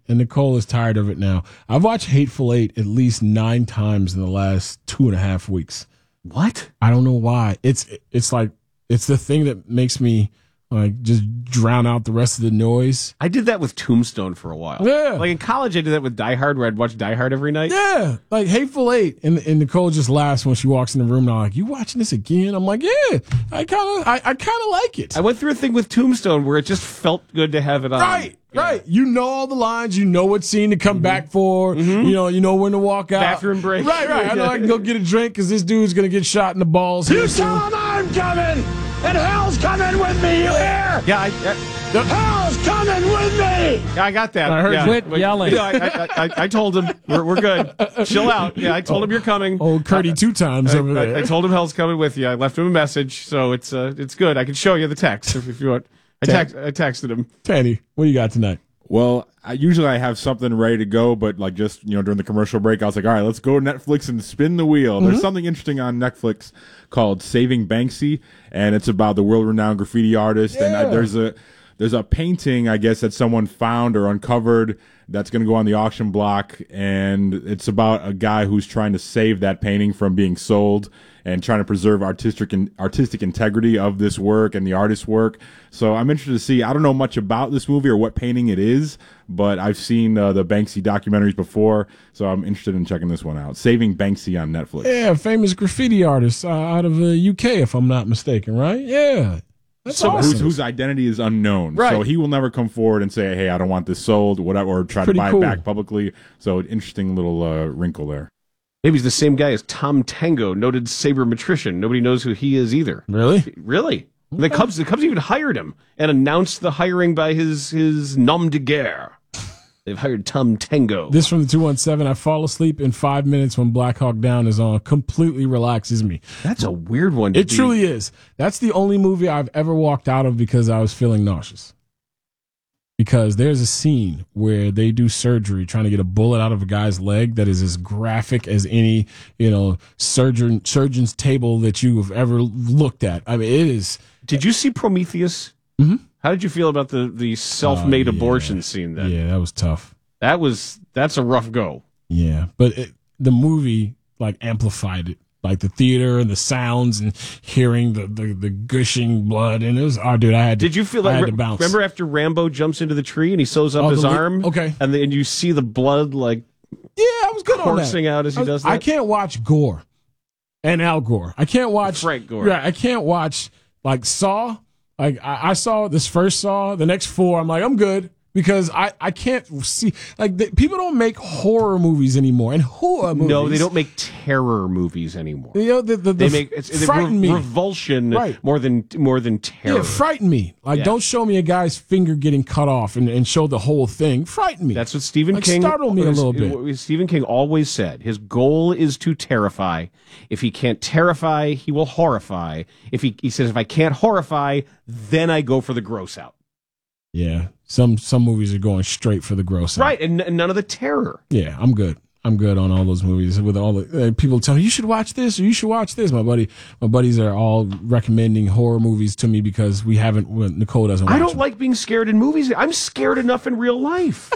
and Nicole is tired of it now. I've watched Hateful Eight at least nine times in the last two and a half weeks. What? I don't know why. It's it's like it's the thing that makes me like just drown out the rest of the noise. I did that with Tombstone for a while. Yeah. Like in college, I did that with Die Hard, where I'd watch Die Hard every night. Yeah, like Hateful Eight, and and Nicole just laughs when she walks in the room. And I'm like, "You watching this again?" I'm like, "Yeah, I kind of, I, I kind of like it." I went through a thing with Tombstone where it just felt good to have it on. Right, yeah. right. You know all the lines. You know what scene to come mm-hmm. back for. Mm-hmm. You know, you know when to walk out. Bathroom break. Right, right. I know I can go get a drink because this dude's gonna get shot in the balls. You tell him I'm coming, and hell's coming with me. You hear? Yeah, I, I, the hell's coming with me. Yeah, I got that. I heard yeah. quit yelling. Yeah, I, I, I, I told him we're, we're good. Chill out. Yeah, I told oh, him you're coming. Old Curdy two times I, over there. I, I told him hell's coming with you. I left him a message, so it's uh, it's good. I can show you the text if, if you want. I, text, I texted him. Tanny, what do you got tonight? Well, I, usually I have something ready to go, but like just you know during the commercial break, I was like, all right, let's go to Netflix and spin the wheel. Mm-hmm. There's something interesting on Netflix called Saving Banksy, and it's about the world-renowned graffiti artist. Yeah. And I, there's a there's a painting, I guess, that someone found or uncovered that's going to go on the auction block, and it's about a guy who's trying to save that painting from being sold and trying to preserve artistic and artistic integrity of this work and the artist's work. So I'm interested to see. I don't know much about this movie or what painting it is, but I've seen uh, the Banksy documentaries before, so I'm interested in checking this one out. Saving Banksy on Netflix. Yeah, famous graffiti artist uh, out of the U K, if I'm not mistaken, right? Yeah. That's so awesome. whose, whose identity is unknown. Right. So he will never come forward and say, hey, I don't want this sold, whatever, or try to buy cool. it back publicly. So an interesting little uh, wrinkle there. Maybe he's the same guy as Tom Tango, noted sabermetrician. Nobody knows who he is either. Really? Really? The Cubs, the Cubs even hired him and announced the hiring by his his nom de guerre. They've hired Tom Tango. This from the two one seven. I fall asleep in five minutes when Black Hawk Down is on. Completely relaxes me. That's a weird one. To it be. truly is. That's the only movie I've ever walked out of because I was feeling nauseous. Because there's a scene where they do surgery trying to get a bullet out of a guy's leg that is as graphic as any, you know, surgeon surgeon's table that you've ever looked at. I mean, it is. Did you see Prometheus? Mm-hmm. How did you feel about the, the self-made uh, yeah. abortion scene then? Yeah, that was tough. That was that's a rough go. Yeah, but it, the movie like amplified it. Like the theater and the sounds and hearing the, the, the gushing blood. And it was, oh, dude, I had to, Did you feel like, I had to bounce. Remember after Rambo jumps into the tree and he sews up Oh, his the li- arm? okay. And, the, and you see the blood like yeah, I was good on that. coursing out as he I, does that? I can't watch gore and Al Gore. I can't watch Frank Gore. Yeah, I can't watch like Saw. Like I, I saw this first Saw, the next four, I'm like, I'm good. Because I, I can't see, like, the, people don't make horror movies anymore. And horror movies. No, they don't make terror movies anymore. You know, the, the, they the make it's, it's frighten re- me. revulsion Right. more than more than terror. Yeah, frighten me. Like, Yeah. don't show me a guy's finger getting cut off and, and show the whole thing. Frighten me. That's what Stephen like, King startle me a little bit. what Stephen King always said. His goal is to terrify. If he can't terrify, he will horrify. If he he says, if I can't horrify, then I go for the gross out. Yeah, some some movies are going straight for the gross out. Right, and, and none of the terror. Yeah, I'm good. I'm good on all those movies. With all the uh, people tell me you should watch this or you should watch this. My buddy, my buddies are all recommending horror movies to me because we haven't. Well, Nicole doesn't. Watch I don't them. like being scared in movies. I'm scared enough in real life.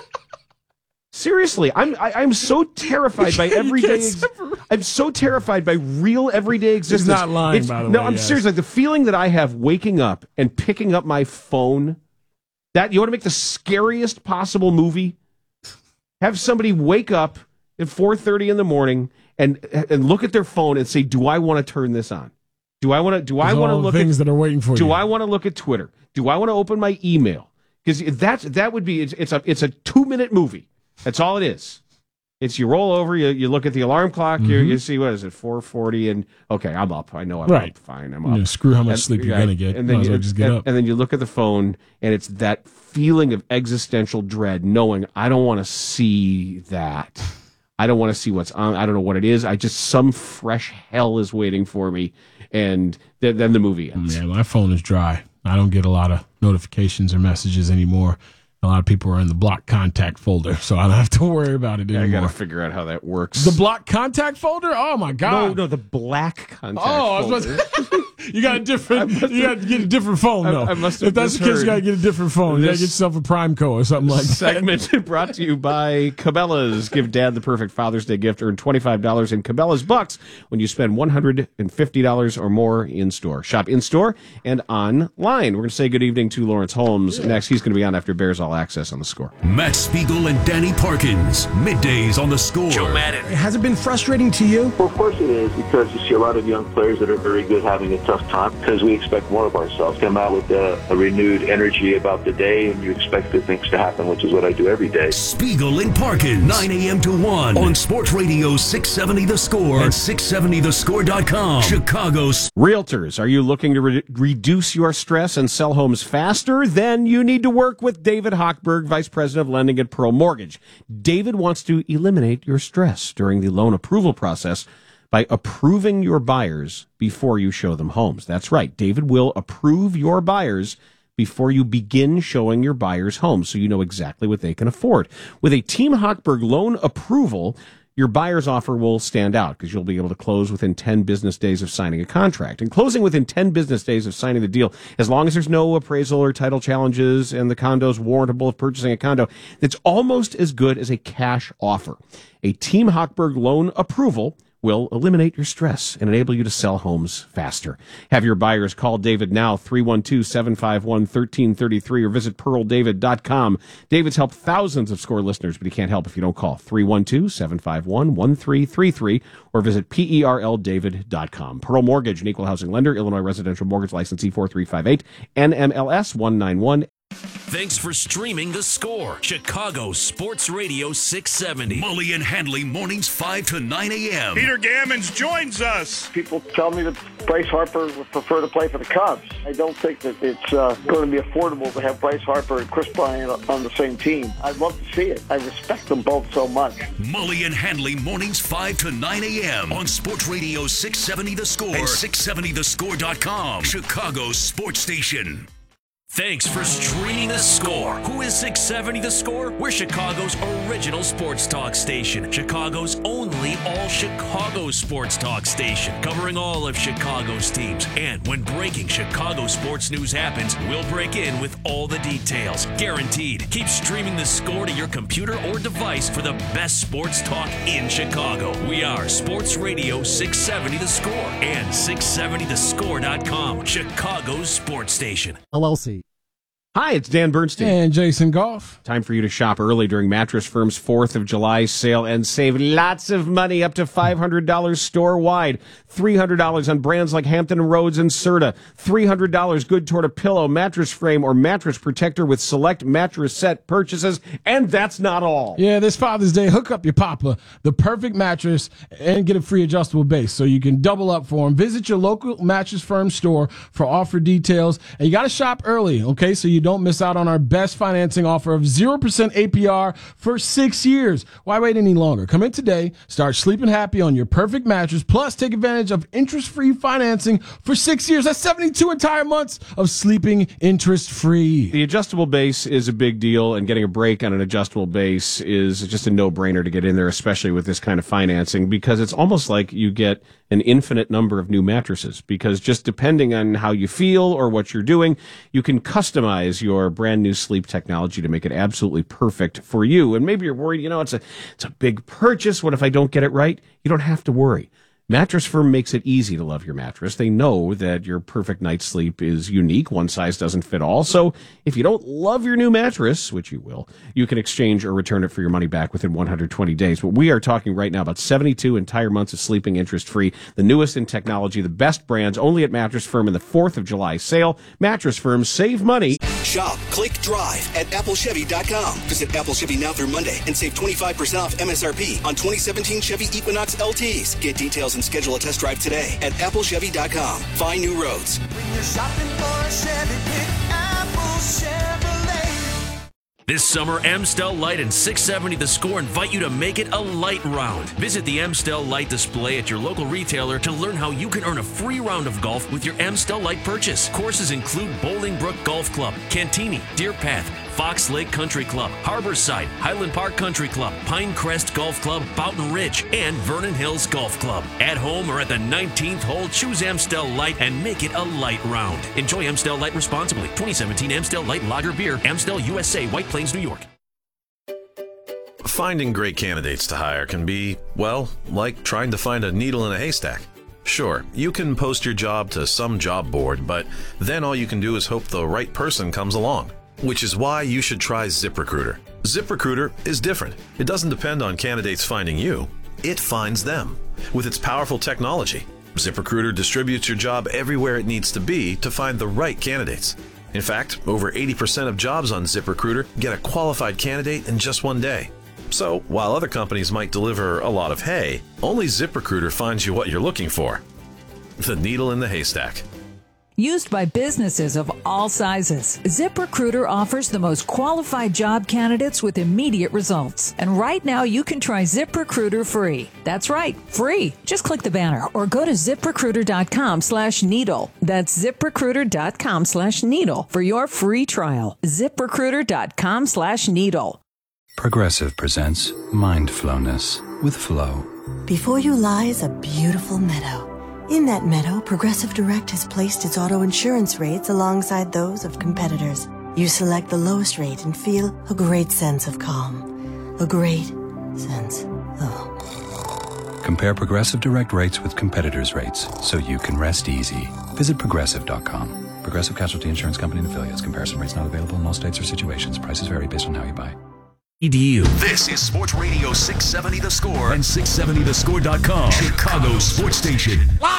Seriously, I'm I, I'm so terrified by everyday. Ex- I'm so terrified by real everyday existence. He's not lying, It's- by the no, way. I'm yes. serious. Like the feeling that I have waking up and picking up my phone. That you want to make the scariest possible movie? Have somebody wake up at four thirty in the morning and and look at their phone and say, "Do I want to turn this on? Do I want to? Do I There's want to all the look things at that are waiting for Do you. I want to look at Twitter? Do I want to open my email? Because that's that would be it's, it's a it's a two minute movie. That's all it is. It's you roll over, you you look at the alarm clock, you Mhm. you see what is it four forty, and okay, I'm up. I know I'm Right. up. Fine, I'm You up. know, screw how much And- sleep you're right, gonna get. and then Might as you well just get and, up. and then you look at the phone, and it's that feeling of existential dread, knowing I don't want to see that. I don't want to see what's on. I don't know what it is. I just some fresh hell is waiting for me, and th- then the movie ends. Yeah, my phone is dry. I don't get a lot of notifications or messages anymore. A lot of people are in the block contact folder, so I don't have to worry about it I anymore. got to figure out how that works. The block contact folder? Oh my god! No, no, the black contact Oh, I was folder. about to- You got a different. You got to get a different phone, though. I, I must have if that's the case, you got to get a different phone. You got to get yourself a Primeco or something like that. Segment brought to you by Cabela's. Give Dad the perfect Father's Day gift. Earn twenty-five dollars in Cabela's bucks when you spend one hundred fifty dollars or more in store. Shop in store and online. We're going to say good evening to Lawrence Holmes next. He's going to be on after Bears All Access on the Score. Matt Spiegel and Danny Parkins. Middays on the Score. Joe Madden. Has it been frustrating to you? Well, of course it is, because you see a lot of young players that are very good having a tough time because we expect more of ourselves. Come out with a, a renewed energy about the day, and you expect good things to happen, which is what I do every day. Spiegel and Parkins, nine a.m. to one on Sports Radio six seventy The Score and six seventy the score dot com. Chicago's Realtors, are you looking to re- reduce your stress and sell homes faster? Then you need to work with David Hochberg, Vice President of Lending at Pearl Mortgage. David wants to eliminate your stress during the loan approval process by approving your buyers before you show them homes. That's right. David will approve your buyers before you begin showing your buyers homes, so you know exactly what they can afford. With a Team Hochberg loan approval, your buyer's offer will stand out because you'll be able to close within ten business days of signing a contract. And closing within ten business days of signing the deal, as long as there's no appraisal or title challenges and the condo's warrantable of purchasing a condo, it's almost as good as a cash offer. A Team Hochberg loan approval will eliminate your stress and enable you to sell homes faster. Have your buyers call David now, three one two, seven five one, one three three three, or visit pearl david dot com. David's helped thousands of Score listeners, but he can't help if you don't call. three one two, seven five one, one three three three, or visit perl david dot com. Pearl Mortgage, an equal housing lender, Illinois Residential Mortgage License E four three five eight, N M L S one nine one. Thanks for streaming The Score, Chicago Sports Radio six seventy. Mully and Handley mornings five to nine a.m. Peter Gammons joins us. People tell me that Bryce Harper would prefer to play for the Cubs. I don't think that it's uh, going to be affordable to have Bryce Harper and Chris Bryant on the same team. I'd love to see it. I respect them both so much. Mully and Handley mornings five to nine a.m. on Sports Radio six seventy The Score and six seventy the score dot com. Chicago's sports station. Thanks for streaming The Score. Who is six seventy The Score? We're Chicago's original sports talk station. Chicago's only all-Chicago sports talk station. Covering all of Chicago's teams. And when breaking Chicago sports news happens, we'll break in with all the details. Guaranteed. Keep streaming The Score to your computer or device for the best sports talk in Chicago. We are Sports Radio six seventy The Score and six seventy the score dot com. Chicago's sports station. L L C. Hi, it's Dan Bernstein. And Jason Goff. Time for you to shop early during Mattress Firm's fourth of July sale and save lots of money, up to five hundred dollars store-wide. three hundred dollars on brands like Hampton Roads and Serta. three hundred dollars good toward a pillow, mattress frame, or mattress protector with select mattress set purchases. And that's not all. Yeah, this Father's Day, hook up your papa, the perfect mattress, and get a free adjustable base so you can double up for him. Visit your local Mattress Firm store for offer details. And you got to shop early, okay, so you don't miss out on our best financing offer of zero percent A P R for six years. Why wait any longer? Come in today, start sleeping happy on your perfect mattress, plus take advantage of interest-free financing for six years. That's seventy-two entire months of sleeping interest-free. The adjustable base is a big deal, and getting a break on an adjustable base is just a no-brainer to get in there, especially with this kind of financing, because it's almost like you get an infinite number of new mattresses, because just depending on how you feel or what you're doing, you can customize your brand new sleep technology to make it absolutely perfect for you. And maybe you're worried, you know, it's a it's a big purchase. What if I don't get it right? You don't have to worry. Mattress Firm makes it easy to love your mattress. They know that your perfect night's sleep is unique. One size doesn't fit all. So if you don't love your new mattress, which you will, you can exchange or return it for your money back within one hundred twenty days. But we are talking right now about seventy-two entire months of sleeping interest-free, the newest in technology, the best brands, only at Mattress Firm in the fourth of July sale. Mattress Firm, save money. Shop, click, drive at apple chevy dot com. Visit Apple Chevy now through Monday and save twenty-five percent off M S R P on twenty seventeen Chevy Equinox L Ts. Get details and schedule a test drive today at apple chevy dot com. Find new roads. When you're shopping for a Chevy, pick Apple Chevrolet. This summer, Amstel Light and six seventy The Score invite you to make it a light round. Visit the Amstel Light display at your local retailer to learn how you can earn a free round of golf with your Amstel Light purchase. Courses include Bolingbrook Golf Club, Cantini, Deer Path, Fox Lake Country Club, Harborside, Highland Park Country Club, Pinecrest Golf Club, Boughton Ridge, and Vernon Hills Golf Club. At home or at the nineteenth hole, choose Amstel Light and make it a light round. Enjoy Amstel Light responsibly. twenty seventeen Amstel Light Lager Beer, Amstel U S A, White Plains, New York. Finding great candidates to hire can be, well, like trying to find a needle in a haystack. Sure, you can post your job to some job board, but then all you can do is hope the right person comes along. Which is why you should try ZipRecruiter. ZipRecruiter is different. It doesn't depend on candidates finding you. It finds them. With its powerful technology, ZipRecruiter distributes your job everywhere it needs to be to find the right candidates. In fact, over eighty percent of jobs on ZipRecruiter get a qualified candidate in just one day. So, while other companies might deliver a lot of hay, only ZipRecruiter finds you what you're looking for. The needle in the haystack. Used by businesses of all sizes, ZipRecruiter offers the most qualified job candidates with immediate results. And right now you can try ZipRecruiter free. That's right, free. Just click the banner or go to ZipRecruiter.com slash needle. That's ZipRecruiter.com slash needle for your free trial. ZipRecruiter.com slash needle. Progressive presents Mindfulness with Flow. Before you lies a beautiful meadow. In that meadow, Progressive Direct has placed its auto insurance rates alongside those of competitors. You select the lowest rate and feel a great sense of calm. A great sense of... Compare Progressive Direct rates with competitors' rates so you can rest easy. Visit Progressive dot com. Progressive Casualty Insurance Company and Affiliates. Comparison rates not available in all states or situations. Prices vary based on how you buy. E D U. This is Sports Radio six seventy The Score and six seventy the score dot com, Chicago's sports station. I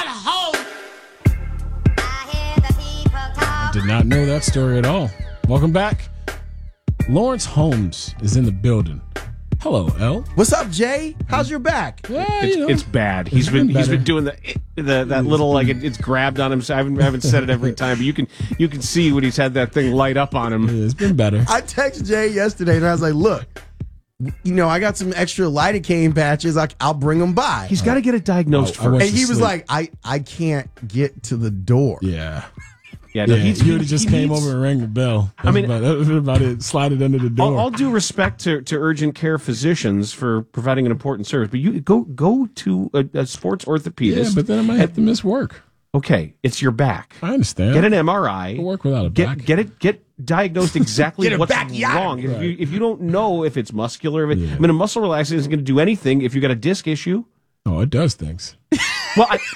did not know that story at all. Welcome back. Lawrence Holmes is in the building. Hello, L. What's up, Jay? How's your back? Yeah, it's, you know, it's bad. He's it's been, been he's better. been doing the the that little like it, it's grabbed on him. So I haven't I haven't said it every time, but you can you can see when he's had that thing light up on him. It's been better. I texted Jay yesterday and I was like, look, you know, I got some extra lidocaine patches. Like, I'll bring them by. He's got to get it diagnosed I- I first. And he was sleep. like, I, I can't get to the door. Yeah. Yeah, no, Yeah, he's, he would have just he came needs- over and rang the bell. That I was mean- about, that was about it. Slide it under the door. All, all due respect to, to urgent care physicians for providing an important service, but you go go to a, a sports orthopedist. yeah, but then I might have to miss work. Okay, it's your back. I understand. Get an M R I. I'll work without a Get back. get it get diagnosed exactly Get a what's backyard. wrong. If Right. you if you don't know if it's muscular, if it, Yeah. I mean, a muscle relaxant isn't going to do anything if you got a disc issue. Oh, it does things. Well, I,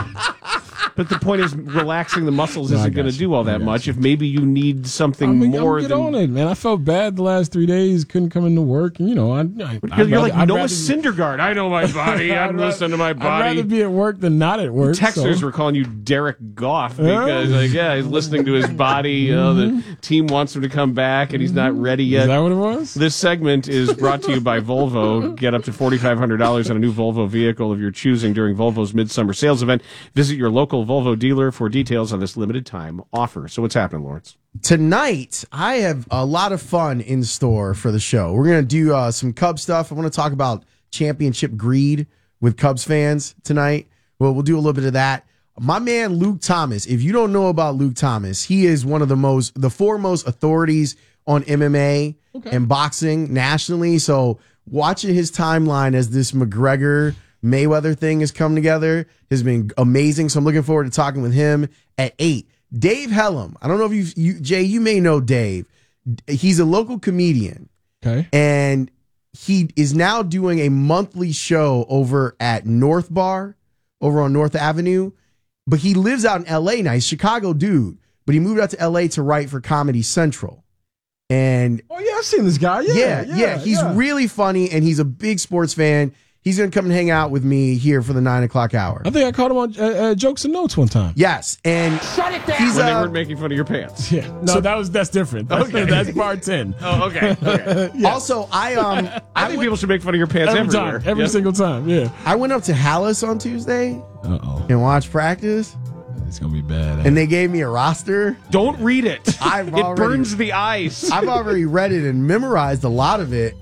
but the point is, relaxing the muscles No, I isn't going got to you. do all I that got much. you. If maybe you need something I mean, more I'm get than on it, man. I felt bad the last three days. Couldn't come into work, and you know, I, I You're, you're like I'd Noah rather- Syndergaard. I know my body. I'd I'm rather- listening to my I'd rather body. be at work than not at work. Texters so. were calling you Derek Goff because, like, yeah, he's listening to his body. You know, the team wants him to come back, and he's not ready yet. Is that what it was? This segment is brought to you by Volvo. Get up to forty-five hundred dollars on a new Volvo vehicle of your choosing during Volvo's midsummer sales event. Visit your local Volvo dealer for details on this limited time offer. So what's happening, Lawrence? Tonight, I have a lot of fun in store for the show. We're going to do uh, some Cubs stuff. I want to talk about championship greed with Cubs fans tonight. Well, we'll do a little bit of that. My man, Luke Thomas. If you don't know about Luke Thomas, he is one of the most, the foremost authorities on M M A Okay. and boxing nationally. So watching his timeline as this McGregor Mayweather thing has come together has been amazing. So I'm looking forward to talking with him at eight. Dave Hellam. I don't know if you, you Jay, you may know Dave. He's a local comedian. Okay. And he is now doing a monthly show over at North Bar, over on North Avenue. But he lives out in L A now. He's a Chicago dude. But he moved out to L A to write for Comedy Central. And Oh yeah, I've seen this guy. Yeah, yeah, yeah, yeah, he's yeah. really funny and he's a big sports fan. He's going to come and hang out with me here for the nine o'clock hour. I think I caught him on uh, uh, Jokes and Notes one time. Yes, and Shut it down. he's When they uh, weren't making fun of your pants. Yeah. No, So- that was that's different. That's, Okay. that's part ten. Oh, okay. okay. also I um I think people should make fun of your pants Every everywhere. time, every Yep. single time. Yeah. I went up to Hallis on Tuesday Uh oh, and watched practice, it's gonna be bad. and they gave me a roster. Don't read it. I've it already- burns the eyes. I've already read it and memorized a lot of it.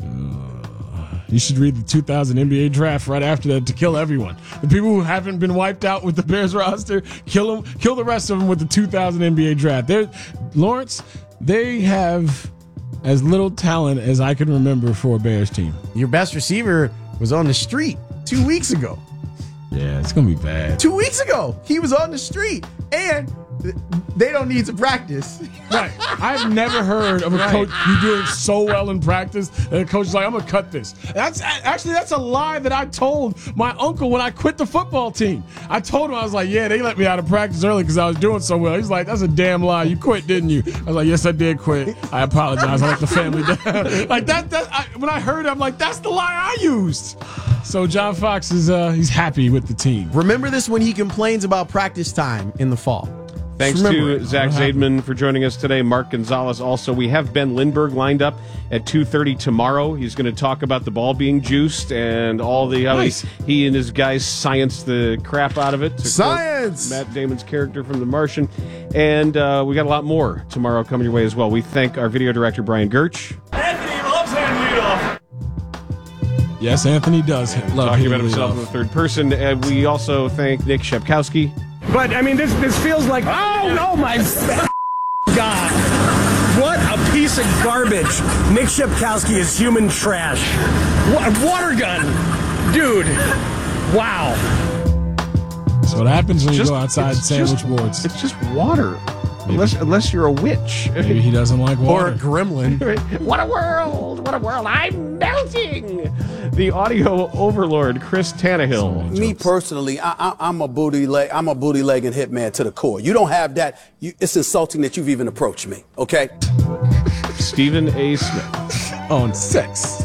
You should read the two thousand N B A draft right after that to kill everyone. The people who haven't been wiped out with the Bears roster, kill them, kill the rest of them with the two thousand N B A draft. They're, Lawrence, they have as little talent as I can remember for a Bears team. Your best receiver was on the street two weeks ago. Yeah, it's going to be bad. Two weeks ago, he was on the street, and they don't need to practice. Right. I've never heard of a Right. coach you doing so well in practice, and a coach is like, I'm going to cut this. That's actually, that's a lie that I told my uncle when I quit the football team. I told him, I was like, yeah, they let me out of practice early because I was doing so well. He's like, that's a damn lie. You quit, didn't you? I was like, yes, I did quit. I apologize. I let the family down. Like that, that I, when I heard it, I'm like, that's the lie I used. So John Fox is uh, he's happy with the team. Remember this when he complains about practice time in the fall. Thanks Remember to it. Zach Zaidman for joining us today. Mark Gonzalez also. We have Ben Lindbergh lined up at two thirty tomorrow. He's going to talk about the ball being juiced and all the how Nice. he, he and his guys science the crap out of it. To quote Science! Matt Damon's character from The Martian. And uh, we got a lot more tomorrow coming your way as well. We thank our video director, Brian Gertsch. Anthony loves handing off. Yes, Anthony does love Talking hitting about himself in leadoff. the third person. And we also thank Nick Shepkowski. But I mean, this this feels like oh no my God! What a piece of garbage! Nick Shepkowski is human trash. What water gun, dude! Wow. That's what happens when you Just- go outside it's sandwich just- boards. It's just water. Unless, unless you're a witch. Maybe he doesn't like Or water. a gremlin. What a world! What a world! I'm melting! The audio overlord, Chris Tannehill. Me personally, I, I, I'm a booty leg. I'm a booty legged hitman to the core. You don't have that. You, it's insulting that you've even approached me. Okay. Stephen A. Smith. On sex.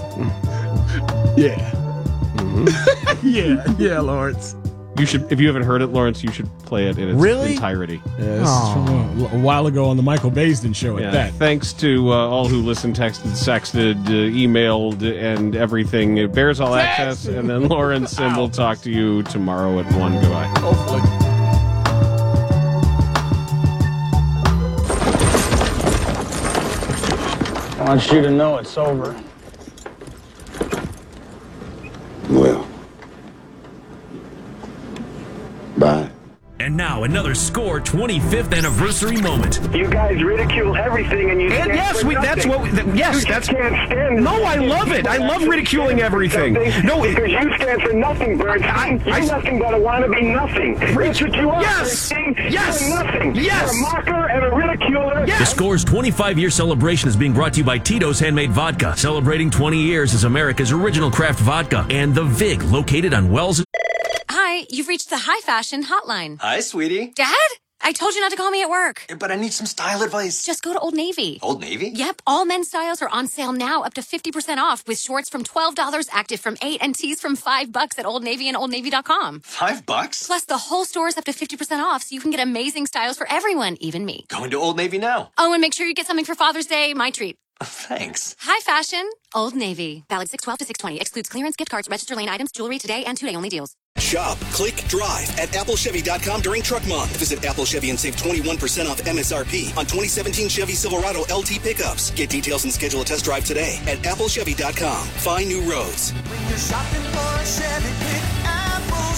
Yeah. yeah, yeah, Lawrence. You should, if you haven't heard it, Lawrence, you should play it in its Really? entirety. Yeah, this is from a, a while ago on the Michael Baisden show at Yeah, that. thanks to uh, all who listened, texted, sexted, uh, emailed, and everything. It bears all access, and then Lawrence, and we'll talk to you tomorrow at one. Goodbye. Hopefully. I want you to know it's over. Well. Bye. And now another Score twenty-fifth anniversary moment. You guys ridicule everything, and you. And stand yes, for we, that's nothing. what. We, th- yes, you that's. just can't stand. No, I love it. I love ridiculing everything. No, it, because you stand for nothing, Bernstein. You're I- nothing but a wannabe nothing. That's what you are. Yes. Bernstein. Yes. You're nothing. Yes. You're a mocker and a ridiculer. The Score's twenty-five year celebration is being brought to you by Tito's Handmade Vodka, celebrating twenty years as America's original craft vodka, and The Vig, located on Wells. Hi, you've reached the High Fashion Hotline. Hi, sweetie. Dad? I told you not to call me at work. But I need some style advice. Just go to Old Navy. Old Navy? Yep, all men's styles are on sale now, up to fifty percent off, with shorts from twelve dollars, active from eight dollars, and tees from five bucks at Old Navy and old navy dot com. Five bucks? Plus, the whole store is up to fifty percent off, so you can get amazing styles for everyone, even me. Going to Old Navy now. Oh, and make sure you get something for Father's Day, my treat. Thanks. High Fashion, Old Navy. Valid six twelve to six twenty. Excludes clearance, gift cards, register lane items, jewelry today, and two-day only deals. Shop, click, drive at apple chevy dot com during Truck Month. Visit Apple Chevy and save twenty-one percent off M S R P on twenty seventeen Chevy Silverado L T pickups. Get details and schedule a test drive today at apple chevy dot com. Find new roads. When you're shopping for a Chevy, pick Apple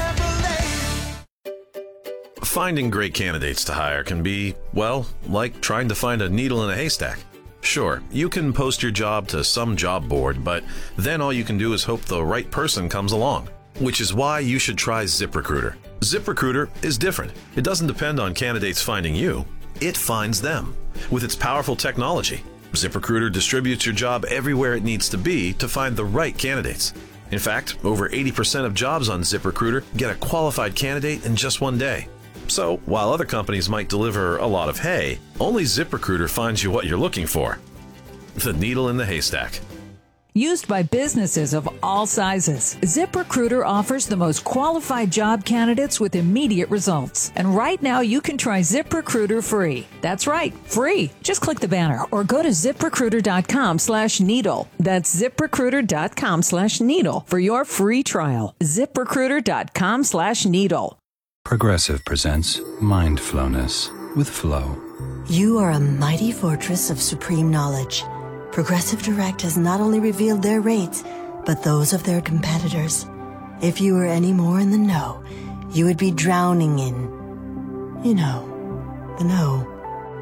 Chevrolet. Finding great candidates to hire can be, well, like trying to find a needle in a haystack. Sure, you can post your job to some job board, but then all you can do is hope the right person comes along. Which is why you should try ZipRecruiter. ZipRecruiter is different. It doesn't depend on candidates finding you. It finds them. With its powerful technology, ZipRecruiter distributes your job everywhere it needs to be to find the right candidates. In fact, over eighty percent of jobs on ZipRecruiter get a qualified candidate in just one day. So, while other companies might deliver a lot of hay, only ZipRecruiter finds you what you're looking for. The needle in the haystack. Used by businesses of all sizes, ZipRecruiter offers the most qualified job candidates with immediate results. And right now you can try ZipRecruiter free. That's right, free. Just click the banner or go to ZipRecruiter.com slash needle. That's ZipRecruiter.com slash needle for your free trial. ZipRecruiter.com slash needle. Progressive presents Mindfulness with Flow. You are a mighty fortress of supreme knowledge. Progressive Direct has not only revealed their rates, but those of their competitors. If you were any more in the know, you would be drowning in, you know, the know.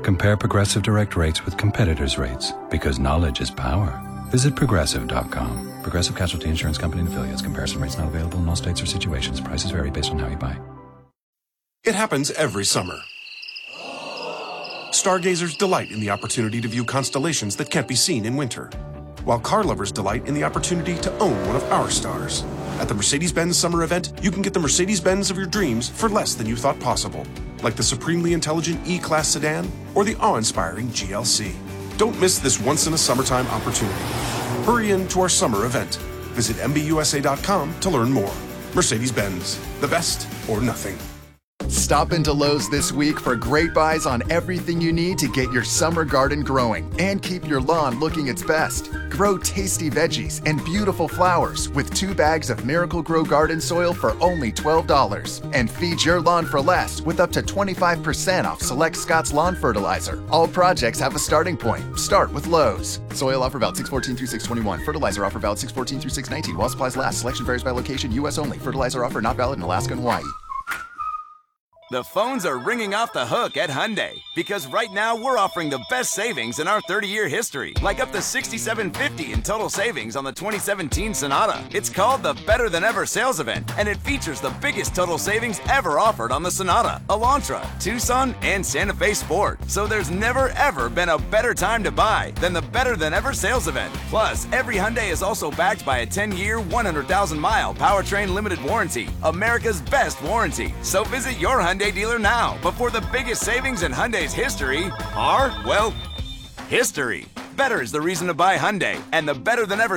Compare Progressive Direct rates with competitors' rates because knowledge is power. Visit progressive dot com. Progressive Casualty Insurance Company and affiliates. Comparison rates not available in all states or situations. Prices vary based on how you buy. It happens every summer. Stargazers delight in the opportunity to view constellations that can't be seen in winter, while car lovers delight in the opportunity to own one of our stars. At the Mercedes-Benz Summer Event, you can get the Mercedes-Benz of your dreams for less than you thought possible, like the supremely intelligent E-Class sedan or the awe-inspiring G L C. Don't miss this once-in-a-summertime opportunity. Hurry in to our summer event. Visit M B U S A dot com to learn more. Mercedes-Benz, the best or nothing. Stop into Lowe's this week for great buys on everything you need to get your summer garden growing and keep your lawn looking its best. Grow tasty veggies and beautiful flowers with two bags of Miracle Grow garden soil for only twelve dollars. And feed your lawn for less with up to twenty-five percent off select Scott's lawn fertilizer. All projects have a starting point. Start with Lowe's. Soil offer valid six fourteen through six twenty-one. Fertilizer offer valid six fourteen through six nineteen. While supplies last, selection varies by location. U S only. Fertilizer offer not valid in Alaska and Hawaii. The phones are ringing off the hook at Hyundai because right now we're offering the best savings in our thirty-year history, like up to sixty-seven fifty in total savings on the twenty seventeen Sonata. It's called the Better Than Ever sales event, and it features the biggest total savings ever offered on the Sonata, Elantra, Tucson, and Santa Fe Sport. So there's never ever been a better time to buy than the Better Than Ever sales event. Plus, every Hyundai is also backed by a ten-year, one hundred thousand mile powertrain limited warranty, America's best warranty. So visit your Hyundai dealer now before the biggest savings in Hyundai's history are, well, history. Better is the reason to buy Hyundai, and the Better Than Ever